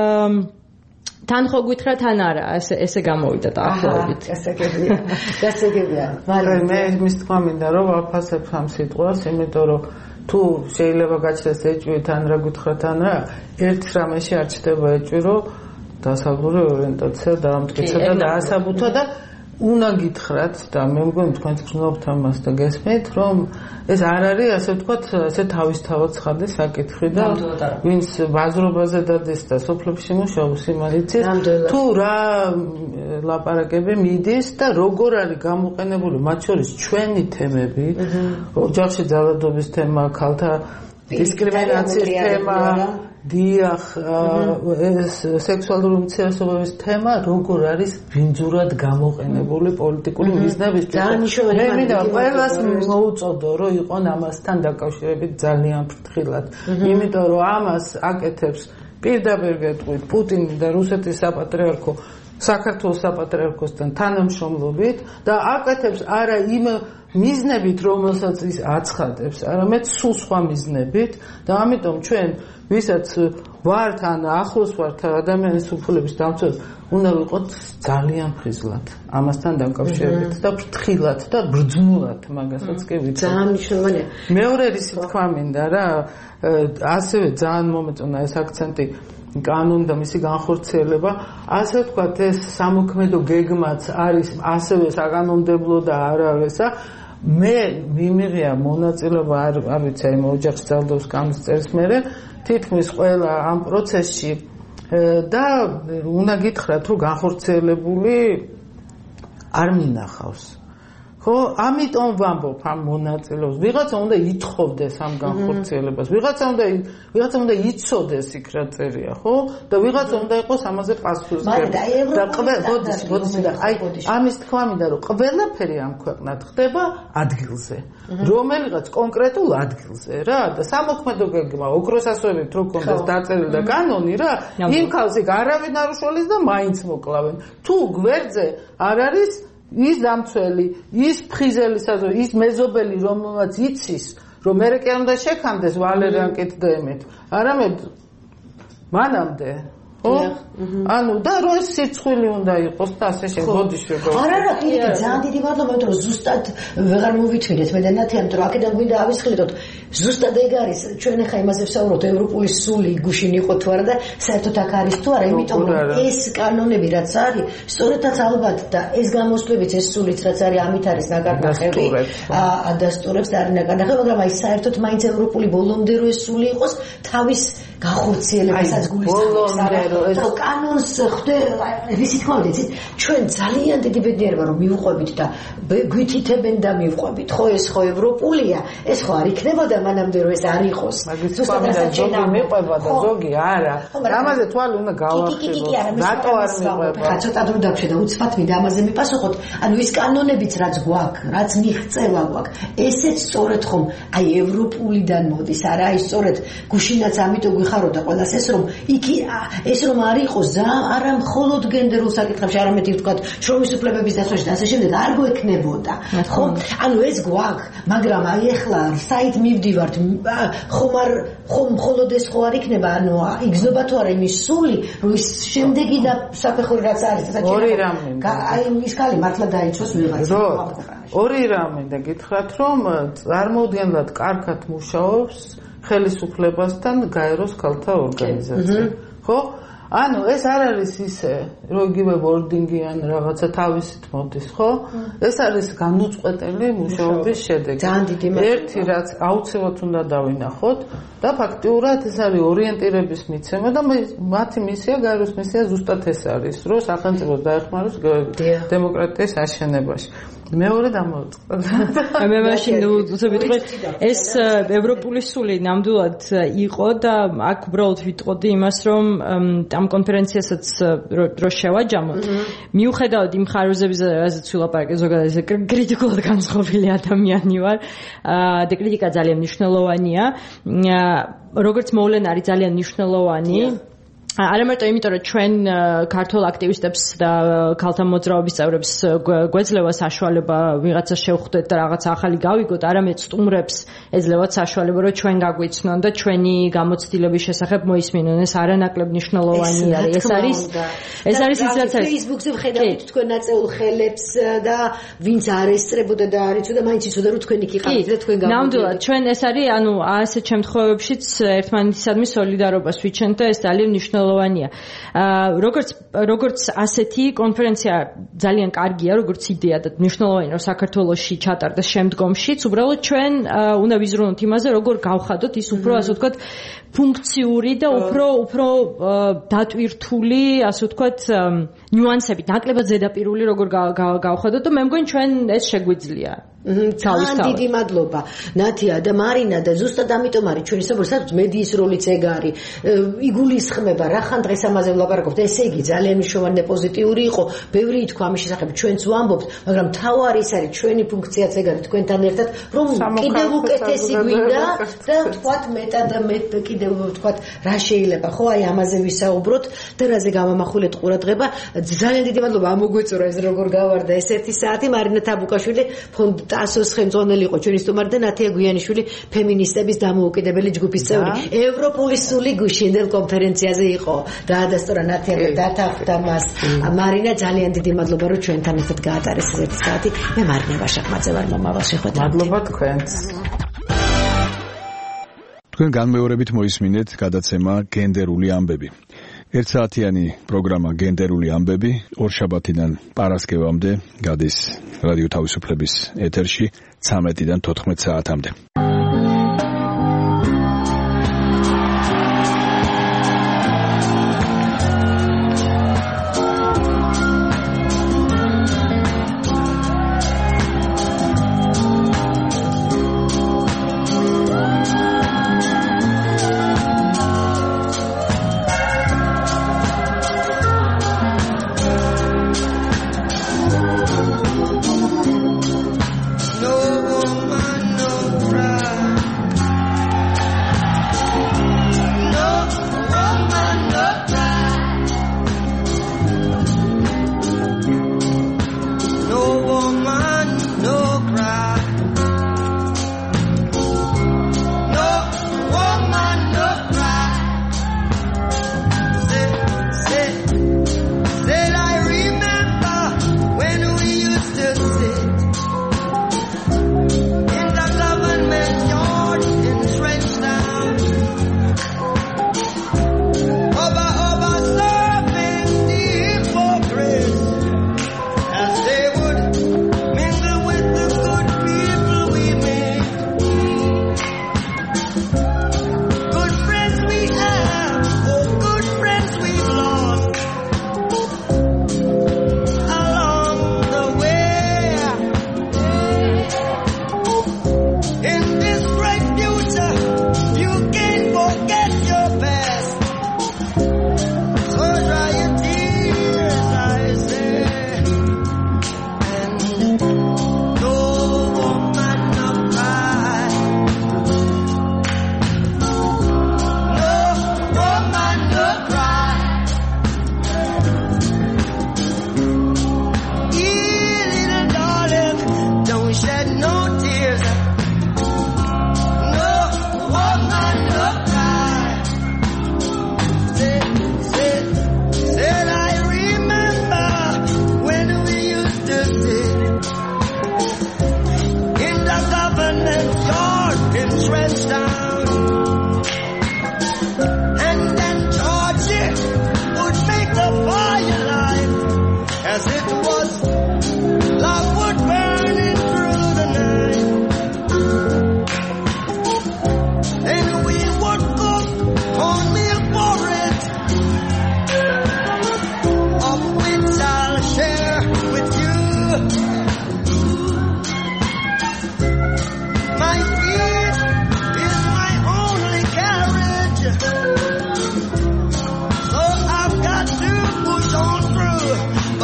თან ხო გითხრა თან არა ესე გამოვიდა დაახლოებით. გასაგებია. მე მის თქმა მინდა რომ ვაფასებ ამ სიტყვას, იმიტომ რომ თუ შეიძლება გაჩნდეს ეჭვი თან რა გითხრა თან რა, ერთ რამეში არ ჩდება ეჭვი რომ დასავლური ორიენტაცია დაამტკიცა და დაასაბუთა და უნდა გითხრათ და მე მგონი თქვენც გრძნობთ ამას და გესმით რომ ეს არ არის ასე ვთქვათ ასე თავისთავად ცხადი საკითხი და ვინც ბაზრობაზე დადეს და სოფლებში მუშაობს იმალიცის თუ რა ლაპარაკები მიდის და როგორ არის გამოყენებული მათ შორის ჩვენი თემები ოჯახში ძალადობის თემა ქალთა დისკრიმინაციის თემა დიახ ეს სექსუალური უმცირესობების თემა როგორ არის ბინძურად გამოყენებული პოლიტიკური მიზნებისთვის მე მინდა ყველას მოუწოდო რომ იყონ ამასთან დაკავშირებით ძალიან ფრთხილად იმიტომ რომ ამას აკეთებს პირდაპირ გეტყვით პუტინი და რუსეთის საპატრიარქო საქართველოს საპატრიარქოსთან თანამშრომლობით და აკეთებს არა იმ მიზნებით რომელსაც ის აცხადებს არამედ სულ სხვა მიზნებით და ამიტომ ჩვენ ვისაც ვართ ან ახლოს ვართ ადამიანის უფლების დამცველად უნდა ვიყოთ ძალიან ფრიზლად ამასთან დაკავშირებით და ფრთხილად და ბრძნულად მაგასაც კი ვიცი ძალიან მნიშვნელოვანია მეორე რისი თქვა მინდა რა ასევე ძალიან მომეწონა ეს აქცენტი კანონი და მისი განხორციელება ასე ვთქვათ ეს სამოქმედო გეგმაც არის ასევე საკანონმდებლო და არავესა მე მიმიღია მონაწილეობა არ ვიცი იმ ოჯახის ძალადობის კანონის წერის მერე თითქმის ყველა ამ პროცესში და უნდა გითხრათ რომ განხორციელებული არ მინახავს ხო ამიტომ ვამბობ ამ მონაწილეობას ვიღაცა უნდა ითხოვდეს ამ განხორციელებას ვიღაცა უნდა იცოდეს იქ რა წერია ხო და ვიღაცა უნდა იყოს ამაზე პასუხისმგებელი და ბოდის და აი ამის თქვა მინდა რომ ყველაფერი ამ ქვეყნად ხდება ადგილზე რომელიღაც კონკრეტულ ადგილზე რა და სამოქმედო გეგმა ოქროს ასოებით რო კონდეს დაწერილი და კანონი რა იმ ქალს იქ არავინ არ უშველის და მაინც მოკლავენ თუ გვერდზე არ არის ის დამცველი, ის ფხიზელი საზოგადო, ის მეზობელი, რომელმაც იცის, რომ მე კი არ უნდა შექანდეს ვალერიან კეთდემით, არამედ მანამდე ხო? ანუ და რო ეს სიცხვილი უნდა იყოს და ასე შეგოდის შეგო. არა, კიდე ძალიან დიდი მადლობა, რომ ზუსტად ვეღარ მოვითვირეთ მე და ნათი, ამიტომ აქედან გვინდა ავისხლიდოთ. ზუსტად ეგ არის, ჩვენ ახლა იმაზე ვსაუბრობთ, ევროპული სული გუშინ იყო თუ არა და საერთოდ აქ არის თუ არა, იმიტომ რომ ეს კანონები რაც არის, სწორედაც ალბათ და ეს გამოსვლებიც ეს სულიც რაც არის, ამით არის ნაკარდახები. ადასტურებს და არის ნაკარდახები, მაგრამ აი საერთოდ მაინც ევროპული ბოლომდე რო ეს სული იყოს, თავის განხორციელებასაც გულისხმობს. და კანონს ხდება, ისი თქმა უნდა, ჩვენ ძალიან დიდი ბედნიერება რომ მივყვებით და გვითითებენ და მივყვებით. ხო ეს ხო ევროპულია, ეს ხო არ იქნებოდა მანამდე რომ ეს არ იყოს. ზუსტად ზოგი მიყვება და ზოგი არა. ამაზე თვალი უნდა გავახსენოთ. რატო არ მიყვება? ცოტა დრო დავშე და უცბად მინდა ამაზე მიპასუხოთ. ანუ ის კანონებიც რაც გვაქვს, რაც მიღწევა გვაქვს, ესეც სწორედ ხომ აი ევროპულიდან მოდის, არა აი სწორედ გუშინაც ამიტომ გვიხაროდა ყველას ეს რომ იქ ეს რომ არ იყოს არა მხოლოდ გენდერულ საკითხებში, არამედ ვთქვათ, შრომის უფლებების დაცვაში და ასე შემდეგ არ გვექნებოდა. ხო? ანუ ეს გვაქვს, მაგრამ აი ახლა საით მივდივართ, ხომ მხოლოდ ეს ხო არ იქნება, ანუ იგზნობა თუ არა იმის სული, რომ ის შემდეგი და საფეხური რაც არის, ორი რამე. აი ის კალი მართლა დაიცვას ვიღაცა. ორი რამე და გითხრათ რომ წარმოუდგენლად კარგად მუშაობს ხელისუფლებასთან გაეროს ქალთა ორგანიზაცია. ხო? ანუ ეს არ არის ისე, რომ იგივე ვორდინგი ან რაღაცა თავისით მოდის, ხო? ეს არის განუწყვეტელი მუშაობის შედეგი. ძალიან დიდი მადლობა. ერთი რაც აუცილებლად უნდა დავინახოთ და ფაქტიურად ეს არის ორიენტირების მიცემა და მათი მისია, გაეროს მისია ზუსტად ეს არის, რომ სახელმწიფოს დაეხმაროს დემოკრატიის აშენებაში. მეორე დამოწყდა. მე მაშინ უცებ ვიტყვი ეს ევროპული სული ნამდვილად იყო და აქ უბრალოდ ვიტყოდი იმას რომ ამ კონფერენციასაც რო შევაჯამოთ მიუხედავად იმ ხარვეზების რაზეც ვილაპარაკე ზოგადად კრიტიკულად განსხვავებული ადამიანი ვარ და კრიტიკა ძალიან მნიშვნელოვანია როგორც მოვლენა არის ძალიან მნიშვნელოვანი არა მარტო იმიტომ რომ ჩვენ ქართულ აქტივისტებს და ქალთა მოძრაობის წევრებს გვეძლევა საშუალება ვიღაცა შევხვდეთ და რაღაც ახალი გავიგოთ, არამედ სტუმრებს ეძლევათ საშუალება რომ ჩვენ გაგვიცნონ და ჩვენი გამოცდილების შესახებ მოისმინონ. ეს არანაკლებ მნიშვნელოვანი არის. ეს არის ის რაც არის. Facebook-ზე ვხედავთ თქვენ ნაწეულ ხელებს და ვინც არ ესწრებოდა და არ იცოდა, მაინც იცოდა რომ თქვენ იქ იყავით და თქვენ გამოდით. ნამდვილად, ჩვენ ეს არის, ანუ ასეთ შემთხვევებშიც ერთმანეთისადმი სოლიდარობას ვიჩენთ და ეს ძალიან მნიშვნელოვანია. როგორც ასეთი კონფერენცია ძალიან კარგია, როგორც იდეა და მნიშვნელოვანია, რომ საქართველოში ჩატარდეს შემდგომშიც, უბრალოდ ჩვენ უნდა ვიზრუნოთ იმაზე, როგორ გავხადოთ ის უფრო, ასე ვთქვათ, ფუნქციური და უფრო დატვირთული, ასე ვთქვათ, ნიუანსებით, ნაკლებად ზედაპირული როგორ გავხადოთ და მე მგონი ჩვენ ეს შეგვიძლია. ძალიან დიდი მადლობა ნათია და მარინა და ზუსტად ამიტომ არის ჩვენი საუბარი საერთოდ მედიის როლიც ეგ არის იგულისხმება რახან დღეს ამაზე ვლაპარაკობთ ესე იგი ძალიან მნიშვნელოვანი და პოზიტიური იყო ბევრი ითქვა ამის შესახებ ჩვენც ვამბობთ მაგრამ თავარი ის არის ჩვენი ფუნქციაც ეგ არის თქვენთან ერთად რომ კიდევ უკეთესი გვინდა და თქვათ მეტად კიდევ თქვათ რა შეიძლება ხო აი ამაზე ვისაუბროთ და რაზე გამამახვილეთ ყურადღება ძალიან დიდი მადლობა ამოგვეწურა ეს როგორ გავარდა ეს 1 საათი მარინა თაბუკაშვილი ფონდ ტასოს ხელმძღვანელი იყო ჩვენი სტუმარი და ნათია გვიანიშვილი ფემინისტების დამოუკიდებელი ჯგუფის წევრი ევროპული სული გუშინდელ კონფერენციაზე იყო და ადასტურა ნათია და დათანხმდა მას მარინა ძალიან დიდი მადლობა რომ ჩვენთან ერთად გაატარეს ეს 1 საათი მე მარინა ვაშაკმაძე ვარ მომავალ შეხვედრამდე მადლობა თქვენს თქვენ განმეორებით მოისმინეთ გადაცემა გენდერული ამბები ერთსაათიანი პროგრამა გენდერული ამბები ორშაბათიდან პარასკევამდე გადის რადიო თავისუფლების ეთერში 13-დან 14 საათამდე. No woman, no cry.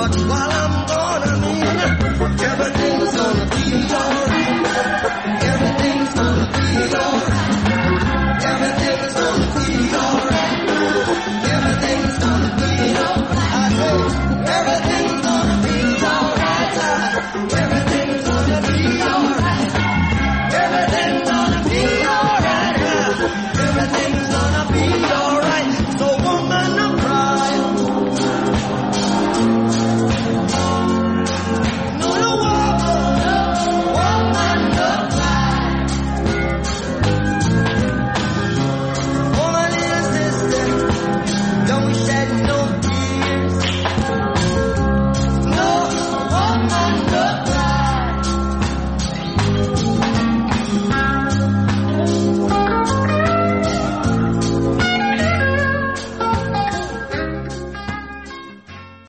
While I'm